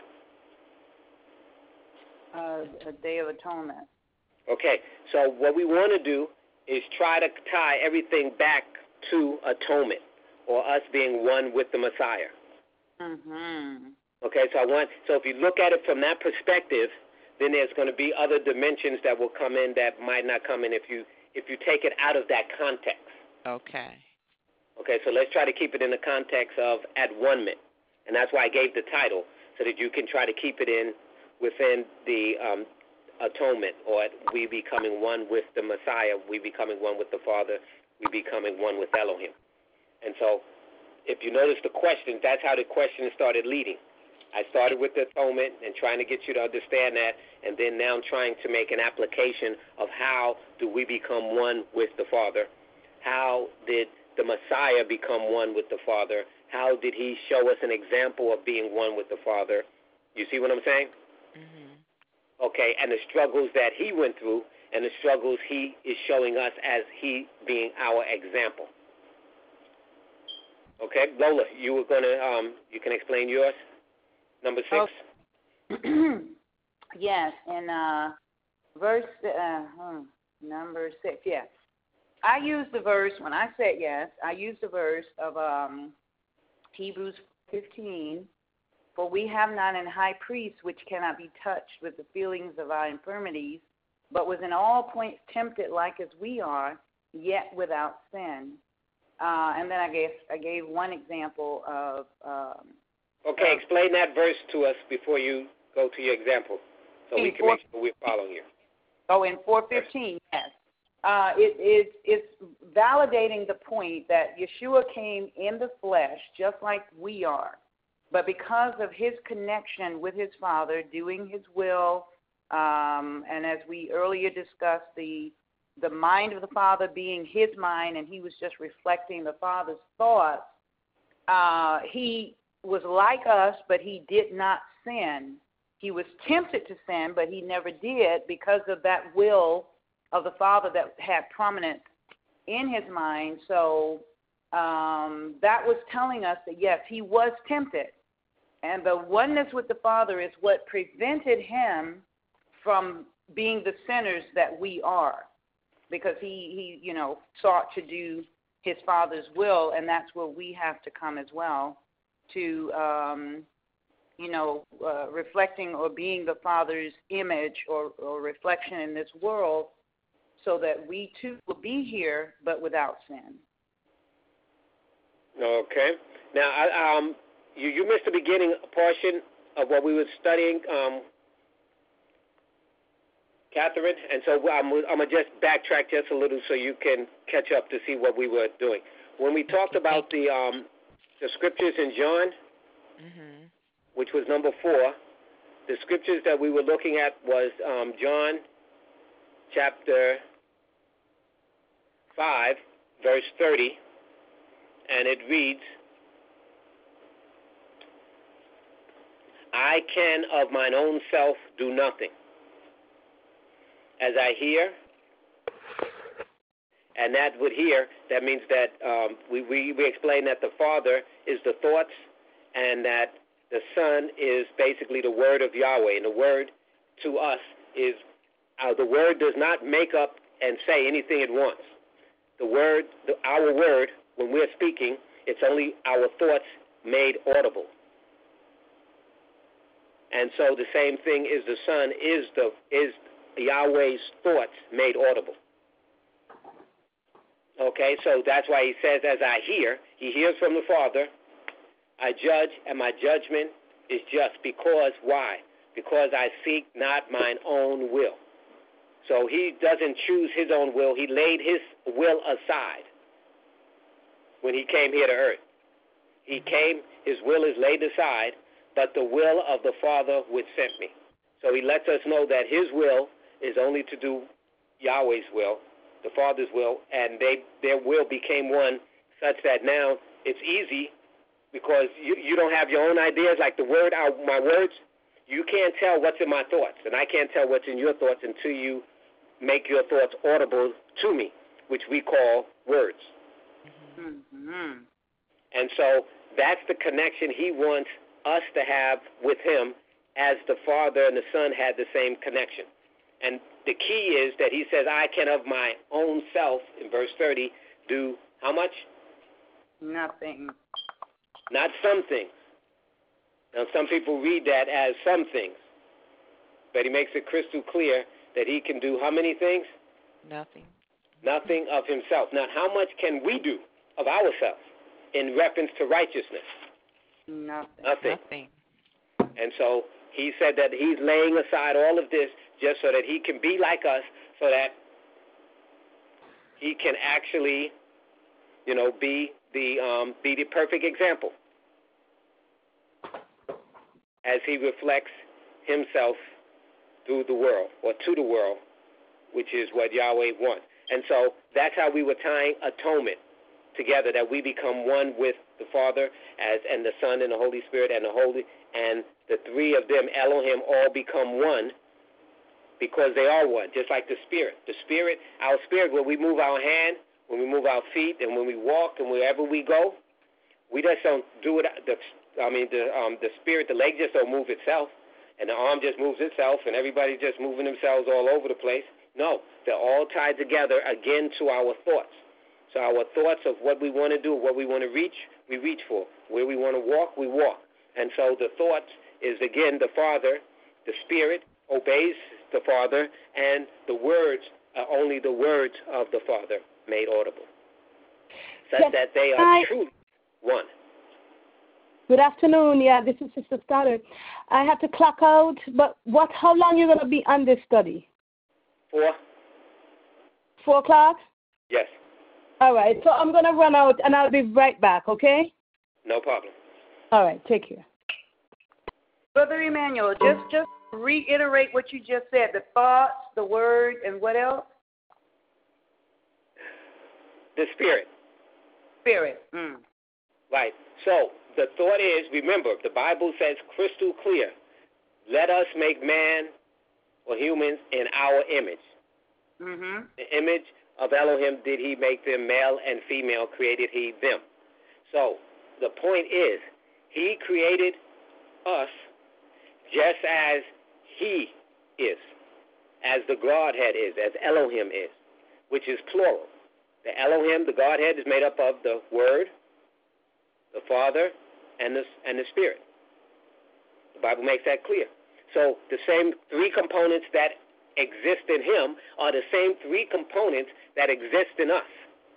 Speaker 2: A Day of Atonement.
Speaker 1: Okay, so what we want to do is try to tie everything back to atonement, or us being one with the Messiah.
Speaker 2: Mhm.
Speaker 1: Okay, so if you look at it from that perspective, then there's going to be other dimensions that will come in that might not come in if you take it out of that context.
Speaker 4: Okay.
Speaker 1: Okay, so let's try to keep it in the context of at one-ment, and that's why I gave the title, so that you can try to keep it within the atonement, or we becoming one with the Messiah, we becoming one with the Father, we becoming one with Elohim. And so if you notice the questions, that's how the questions started leading. I started with the atonement and trying to get you to understand that, and then now I'm trying to make an application of how do we become one with the Father. How did the Messiah become one with the Father? How did he show us an example of being one with the Father? You see what I'm saying?
Speaker 4: Mm-hmm.
Speaker 1: Okay, and the struggles that he went through and the struggles he is showing us as he being our example. Okay, Lola, you were going to, you can explain yours? Number 6?
Speaker 2: Oh. Yes, in verse, number 6, yes. I used the verse, when I said yes, I used the verse of Hebrews 15, for we have not an high priest which cannot be touched with the feelings of our infirmities, but was in all points tempted like as we are, yet without sin. And then I gave one example of.
Speaker 1: Okay, explain that verse to us before you go to your example, so we can make sure we're following you.
Speaker 2: Oh, in 4:15, yes. It's validating the point that Yeshua came in the flesh just like we are, but because of his connection with his Father, doing his will, and as we earlier discussed, the mind of the Father being his mind, and he was just reflecting the Father's thoughts, he was like us, but he did not sin. He was tempted to sin, but he never did because of that will of the Father that had prominence in his mind. So that was telling us that, yes, he was tempted. And the oneness with the Father is what prevented him from being the sinners that we are, because he sought to do his Father's will, and that's where we have to come as well, to reflecting or being the Father's image or reflection in this world, so that we too will be here, but without sin.
Speaker 1: Okay. Now, you missed the beginning portion of what we were studying, Catherine, and so I'm going to just backtrack just a little so you can catch up to see what we were doing. When we talked about the scriptures in John,
Speaker 4: mm-hmm.
Speaker 1: which was number 4, the scriptures that we were looking at was John chapter 5, verse 30, and it reads, I can of mine own self do nothing. As I hear, and that would hear, that means that we explain that the Father is the thoughts and that the Son is basically the word of Yahweh. And the word to us is, the word does not make up and say anything it wants. The word, our word, when we're speaking, it's only our thoughts made audible. And so the same thing is the Son is Yahweh's thoughts made audible. Okay, so that's why he says, as I hear, he hears from the Father, I judge, and my judgment is just. Because, why? Because I seek not mine own will. So he doesn't choose his own will. He laid his will aside when he came here to earth. He came, his will is laid aside, but the will of the Father which sent me. So he lets us know that his will is only to do Yahweh's will, the Father's will, and their will became one such that now it's easy because you don't have your own ideas like my words. You can't tell what's in my thoughts, and I can't tell what's in your thoughts until you make your thoughts audible to me, which we call words. Mm-hmm. And so that's the connection he wants us to have with him, as the Father and the Son had the same connection. And the key is that he says, I can of my own self, in verse 30, do how much?
Speaker 2: Nothing.
Speaker 1: Not some things. Now, some people read that as some things. But he makes it crystal clear that he can do how many things?
Speaker 4: Nothing.
Speaker 1: Nothing of himself. Now, how much can we do of ourselves in reference to righteousness?
Speaker 2: Nothing.
Speaker 1: And so he said that he's laying aside all of this just so that he can be like us, so that he can actually, be the perfect example as he reflects himself through the world, or to the world, which is what Yahweh wants. And so that's how we were tying atonement together, that we become one with the Father and the Son and the Holy Spirit and the three of them, Elohim, all become one because they are one, just like the Spirit. The Spirit, our spirit, when we move our hand, when we move our feet, and when we walk and wherever we go, we just don't do it. The spirit, the leg just don't move itself, and the arm just moves itself, and everybody just moving themselves all over the place. No, they're all tied together again to our thoughts. So our thoughts of what we want to do, what we want to reach, we reach for. Where we want to walk, we walk. And so the thoughts is, again, the Father. The Spirit obeys the Father, and the words are only the words of the Father made audible, such that they are truly one.
Speaker 3: Good afternoon. Yeah, this is Sister Stoddard. I have to clock out, but how long are you going to be on this study?
Speaker 1: 4.
Speaker 3: 4 o'clock?
Speaker 1: Yes.
Speaker 3: All right, so I'm going to run out, and I'll be right back, okay?
Speaker 1: No problem.
Speaker 3: All right, take care.
Speaker 2: Brother Emmanuel, just reiterate what you just said, the thoughts, the word, and what else?
Speaker 1: The Spirit.
Speaker 2: Spirit.
Speaker 1: Right. So the thought is, remember, the Bible says crystal clear, let us make man or humans in our image. Mm-hmm. The image of Elohim did he make them, male and female created he them. So the point is, he created us just as he is, as the Godhead is, as Elohim is, which is plural. The Elohim, the Godhead, is made up of the Word, the Father, and the Spirit. The Bible makes that clear. So the same 3 components that exist in him are the same 3 components that exist in us.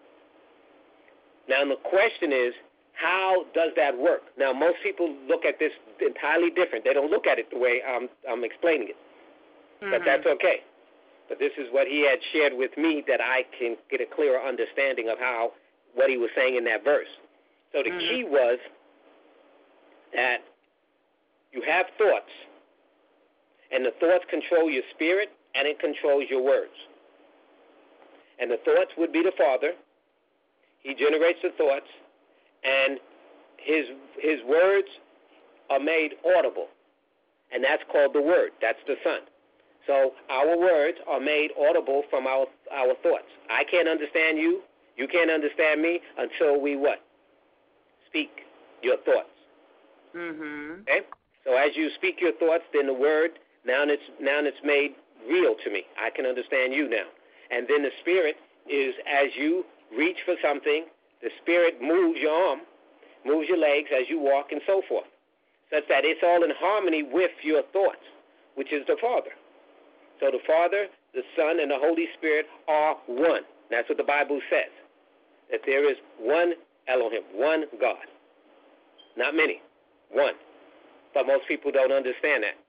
Speaker 1: Now the question is, how does that work? Now most people look at this entirely different. They don't look at it the way I'm explaining it. Mm-hmm. But that's okay. But this is what he had shared with me, that I can get a clearer understanding of what he was saying in that verse. So the key was that you have thoughts, And the thoughts control your spirit, and it controls your words. And the thoughts would be the Father. He generates the thoughts, and his words are made audible, and that's called the Word. That's the Son. So our words are made audible from our thoughts. I can't understand you. You can't understand me until we what? Speak your thoughts.
Speaker 2: Mm-hmm.
Speaker 1: Okay? So as you speak your thoughts, then the Word, now it's made real to me. I can understand you now. And then the Spirit is, as you reach for something, the Spirit moves your arm, moves your legs as you walk and so forth, such that it's all in harmony with your thoughts, which is the Father. So the Father, the Son, and the Holy Spirit are one. That's what the Bible says, that there is one Elohim, one God. Not many, one. But most people don't understand that.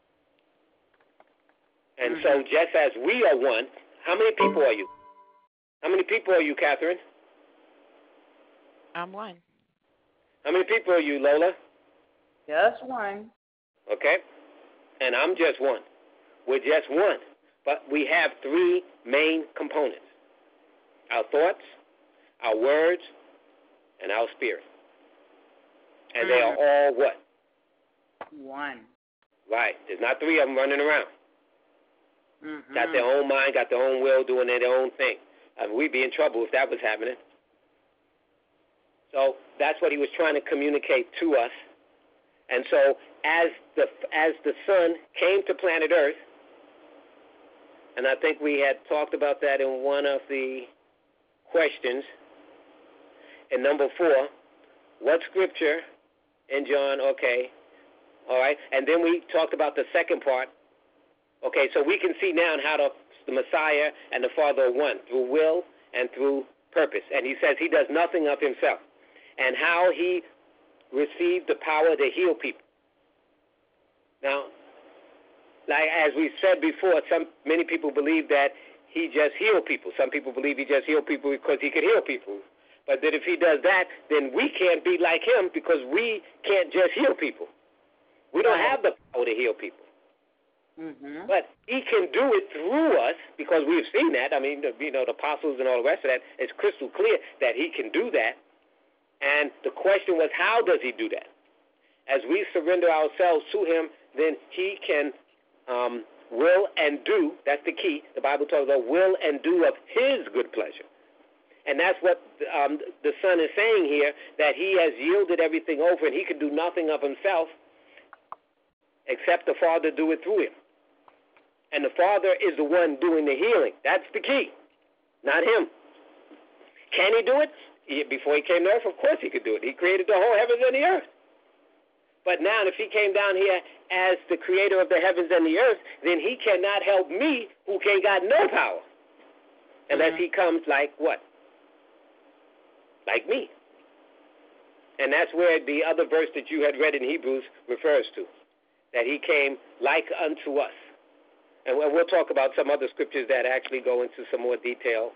Speaker 1: And so just as we are one, how many people are you? How many people are you, Catherine?
Speaker 4: I'm one.
Speaker 1: How many people are you, Lola?
Speaker 2: Just one.
Speaker 1: Okay. And I'm just one. We're just one. But we have three main components: our thoughts, our words, and our spirit. And they are all what?
Speaker 2: One.
Speaker 1: Right. There's not three of them running around.
Speaker 2: Mm-hmm.
Speaker 1: Got their own mind, got their own will, doing their own thing. We'd be in trouble if that was happening. So that's what he was trying to communicate to us. And so as the Son came to planet Earth, and I think we had talked about that in one of the questions, in number 4, what scripture in John, okay, all right, and then we talked about the second part. Okay, so we can see now how the Messiah and the Father are one, through will and through purpose. And he says he does nothing of himself. And how he received the power to heal people. Now, like as we said before, many people believe that he just healed people. Some people believe he just healed people because he could heal people. But that if he does that, then we can't be like him because we can't just heal people. We don't have the power to heal people.
Speaker 2: Mm-hmm.
Speaker 1: But he can do it through us because we've seen that. I mean, the apostles and all the rest of that, it's crystal clear that he can do that. And the question was, how does he do that? As we surrender ourselves to him, then he can will and do. That's the key. The Bible talks about will and do of his good pleasure. And that's what the Son is saying here, that he has yielded everything over and he can do nothing of himself except the Father do it through him. And the Father is the one doing the healing. That's the key, not him. Can he do it? Before he came to earth, of course he could do it. He created the whole heavens and the earth. But now if he came down here as the creator of the heavens and the earth, then he cannot help me who ain't got no power. Unless he comes like what? Like me. And that's where the other verse that you had read in Hebrews refers to. That he came like unto us. And we'll talk about some other scriptures that actually go into some more detail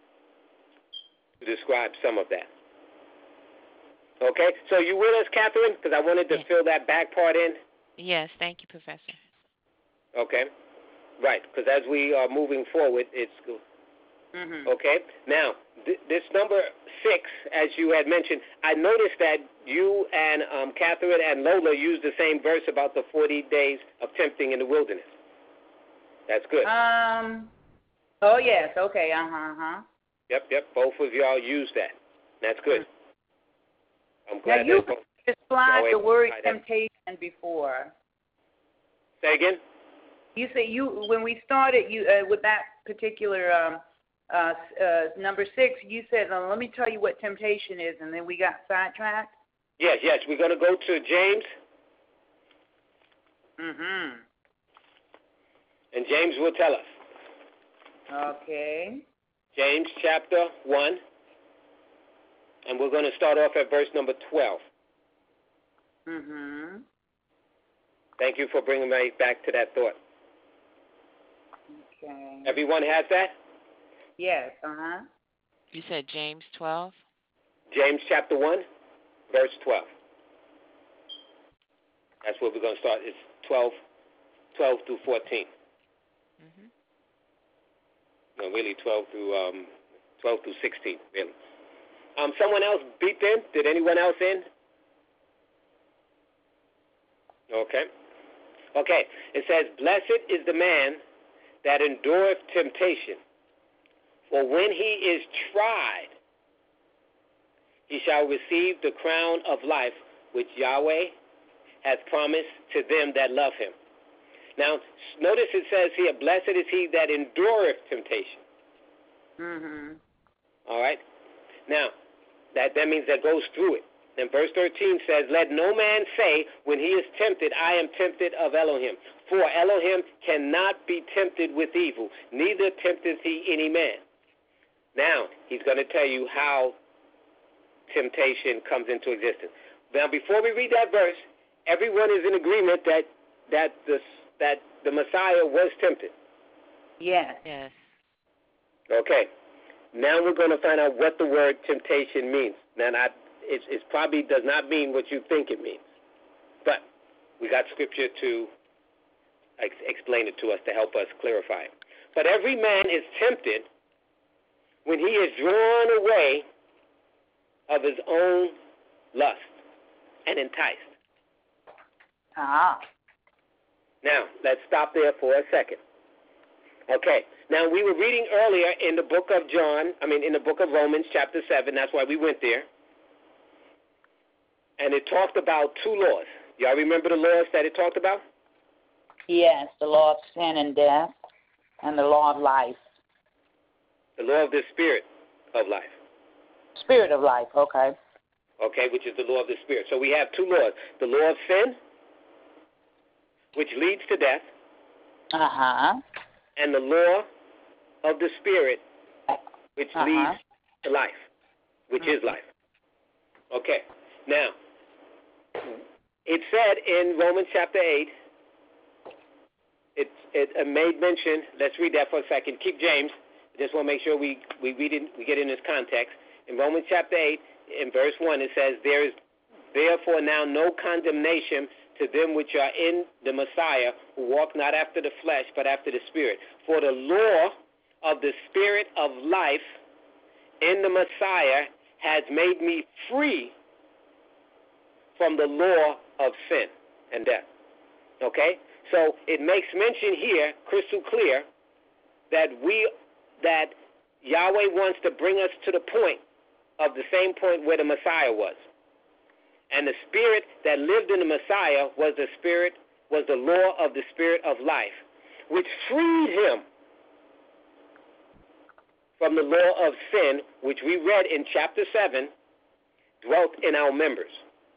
Speaker 1: to describe some of that. Okay, so you with us, Catherine? Because I wanted to fill that back part in.
Speaker 4: Yes, thank you, Professor.
Speaker 1: Okay, right, because as we are moving forward, it's good. Okay, now, this number 6, as you had mentioned, I noticed that you and Catherine and Lola used the same verse about the 40 days of tempting in the wilderness. That's good.
Speaker 2: Oh, yes, okay,
Speaker 1: Yep, both of y'all used that. That's good. I'm glad
Speaker 2: now, you
Speaker 1: both
Speaker 2: described the word temptation before.
Speaker 1: Say again?
Speaker 2: You say when we started with that particular number 6, you said, let me tell you what temptation is, and then we got sidetracked?
Speaker 1: Yes, we're going to go to James. And James will tell us.
Speaker 2: Okay.
Speaker 1: James chapter 1. And we're going to start off at verse number 12. Thank you for bringing me back to that thought.
Speaker 2: Okay.
Speaker 1: Everyone has that?
Speaker 2: Yes,
Speaker 4: You said James 12?
Speaker 1: James chapter 1, verse 12. That's where we're going to start. It's 12 12 through 14.
Speaker 4: Mm-hmm.
Speaker 1: No, really 12 through 16, really. Someone else beat in? Did anyone else in? Okay. Okay. It says, blessed is the man that endureth temptation, for when he is tried, he shall receive the crown of life which Yahweh hath promised to them that love him. Now, notice it says here, blessed is he that endureth temptation.
Speaker 2: Mhm.
Speaker 1: All right? Now, that means that goes through it. And verse 13 says, let no man say when he is tempted, I am tempted of Elohim. For Elohim cannot be tempted with evil, neither tempteth he any man. Now, he's going to tell you how temptation comes into existence. Now, before we read that verse, everyone is in agreement that the Messiah was tempted.
Speaker 2: Yes.
Speaker 4: Yes.
Speaker 1: Okay. Now we're going to find out what the word temptation means. Now, it probably does not mean what you think it means, but we got scripture to explain it to us to help us clarify it. But every man is tempted when he is drawn away of his own lust and enticed.
Speaker 2: Ah.
Speaker 1: Now, let's stop there for a second. Okay. Now, we were reading earlier in the book of in the book of Romans, chapter 7. That's why we went there. And it talked about two laws. Y'all remember the laws that it talked about?
Speaker 2: Yes, the law of sin and death and the law of life.
Speaker 1: The law of the spirit of life.
Speaker 2: Spirit of life, okay.
Speaker 1: Okay, which is the law of the spirit. So we have two laws. The law of sin, which leads to death.
Speaker 2: Uh-huh.
Speaker 1: And the law of the spirit, which leads to life, which is life. Okay. Now, it said in Romans chapter 8, it made mention, let's read that for a second. Keep James. I just want to make sure we read it, we get in this context. In Romans chapter 8, in verse 1, it says, there is therefore now no condemnation to them which are in the Messiah, who walk not after the flesh, but after the Spirit. For the law of the Spirit of life in the Messiah has made me free from the law of sin and death. Okay? So it makes mention here, crystal clear, that Yahweh wants to bring us to the point of the same point where the Messiah was. And the spirit that lived in the Messiah was the law of the spirit of life, which freed him from the law of sin, which we read in chapter 7, dwelt in our members.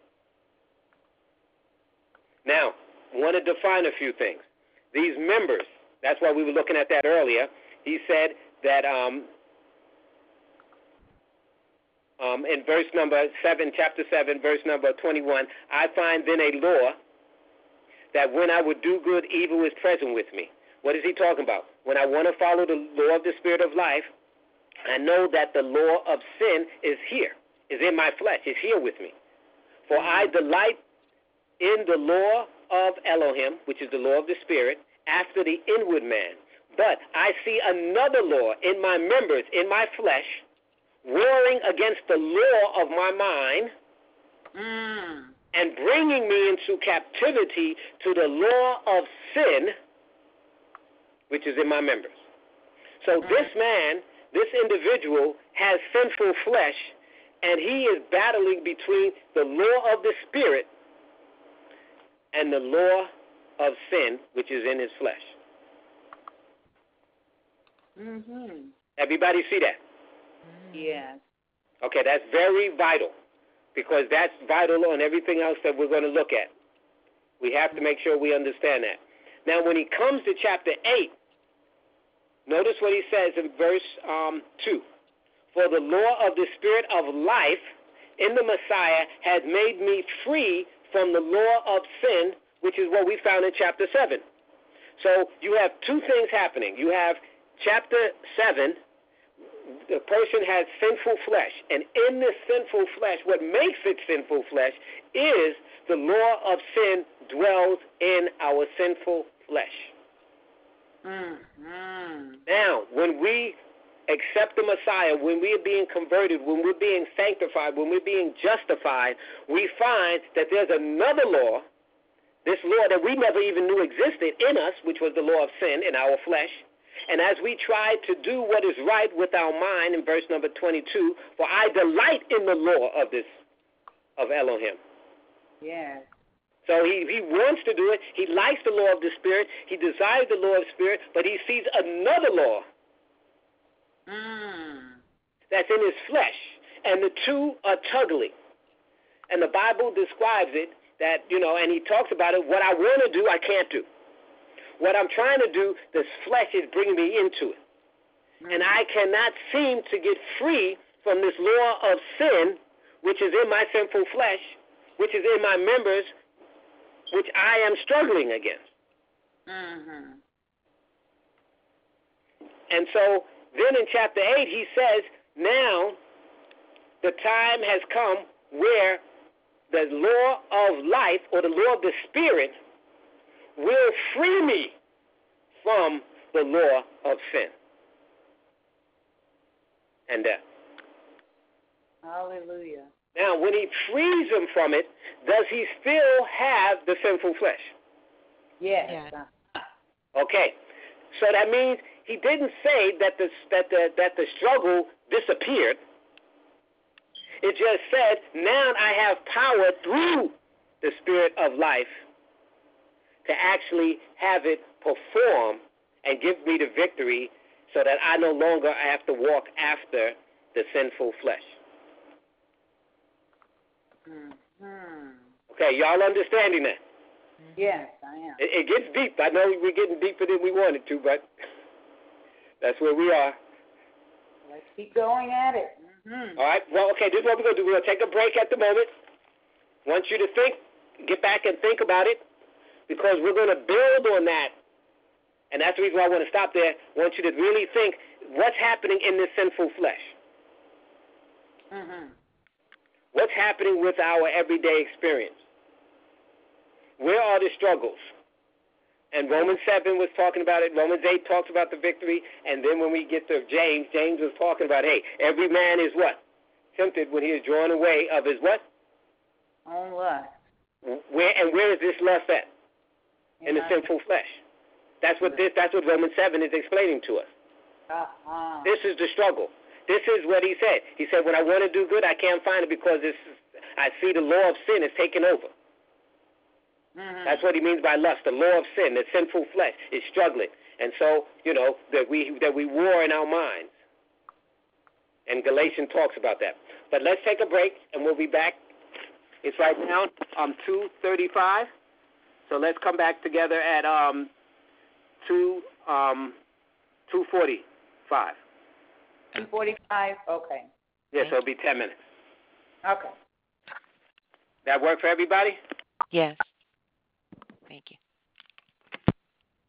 Speaker 1: Now, I want to define a few things. These members, that's why we were looking at that earlier. He said that in verse number 7, chapter 7, verse number 21, I find then a law that when I would do good, evil is present with me. What is he talking about? When I want to follow the law of the spirit of life, I know that the law of sin is here, is in my flesh, is here with me. For I delight in the law of Elohim, which is the law of the spirit, after the inward man. But I see another law in my members, in my flesh, warring against the law of my mind and bringing me into captivity to the law of sin, which is in my members. So this man, this individual, has sinful flesh, and he is battling between the law of the spirit and the law of sin, which is in his flesh. Everybody see that?
Speaker 2: Yes.
Speaker 1: Okay, that's very vital, because that's vital on everything else that we're going to look at. We have to make sure we understand that. Now, when he comes to chapter 8, notice what he says in verse 2. For the law of the spirit of life in the Messiah has made me free from the law of sin, which is what we found in chapter 7. So you have two things happening. You have chapter 7, the person has sinful flesh, and in this sinful flesh, what makes it sinful flesh is the law of sin dwells in our sinful flesh.
Speaker 2: Mm-hmm.
Speaker 1: Now, when we accept the Messiah, when we are being converted, when we're being sanctified, when we're being justified, we find that there's another law, this law that we never even knew existed in us, which was the law of sin in our flesh. And as we try to do what is right with our mind, in verse number 22, for I delight in the law of Elohim.
Speaker 2: Yes.
Speaker 1: So he wants to do it. He likes the law of the Spirit. He desires the law of the Spirit, but he sees another law that's in his flesh, and the two are tugging. And the Bible describes it that, and he talks about it, what I want to do, I can't do. What I'm trying to do, this flesh is bringing me into it. And I cannot seem to get free from this law of sin, which is in my sinful flesh, which is in my members, which I am struggling against.
Speaker 2: Mm-hmm.
Speaker 1: And so then in chapter 8, he says, now the time has come where the law of life, or the law of the Spirit, will free me from the law of sin and death.
Speaker 2: Hallelujah.
Speaker 1: Now, when he frees him from it, does he still have the sinful flesh?
Speaker 2: Yes.
Speaker 1: Okay. So that means he didn't say that the struggle disappeared. It just said, now I have power through the Spirit of life to actually have it perform and give me the victory so that I no longer have to walk after the sinful flesh.
Speaker 2: Mm-hmm.
Speaker 1: Okay, y'all understanding that?
Speaker 2: Yes, I am.
Speaker 1: It gets deep. I know we're getting deeper than we wanted to, but that's where we are.
Speaker 2: Let's keep going at it. Mm-hmm.
Speaker 1: All right. Well, okay, this is what we're going to do. We're going to take a break at the moment. Want you to get back and think about it, because we're going to build on that. And that's the reason why I want to stop there. I want you to really think what's happening in this sinful flesh.
Speaker 2: Mm-hmm.
Speaker 1: What's happening with our everyday experience? Where are the struggles? And Romans 7 was talking about it. Romans 8 talks about the victory. And then when we get to James was talking about, hey, every man is what? Tempted when he is drawn away of his what?
Speaker 2: Own lust.
Speaker 1: Where is this lust at? In the sinful flesh. That's what Romans 7 is explaining to us.
Speaker 2: Uh-huh.
Speaker 1: This is the struggle. This is what he said. He said, when I want to do good, I can't find it because I see the law of sin is taken over.
Speaker 2: Mm-hmm.
Speaker 1: That's what he means by lust. The law of sin, the sinful flesh, is struggling. And so, that we war in our minds. And Galatians talks about that. But let's take a break, and we'll be back. It's right now 2:35. So let's come back together at 2:45.
Speaker 2: 2:45. Okay.
Speaker 1: Yes, so it'll be 10 minutes.
Speaker 2: Okay.
Speaker 1: That work for everybody?
Speaker 4: Yes.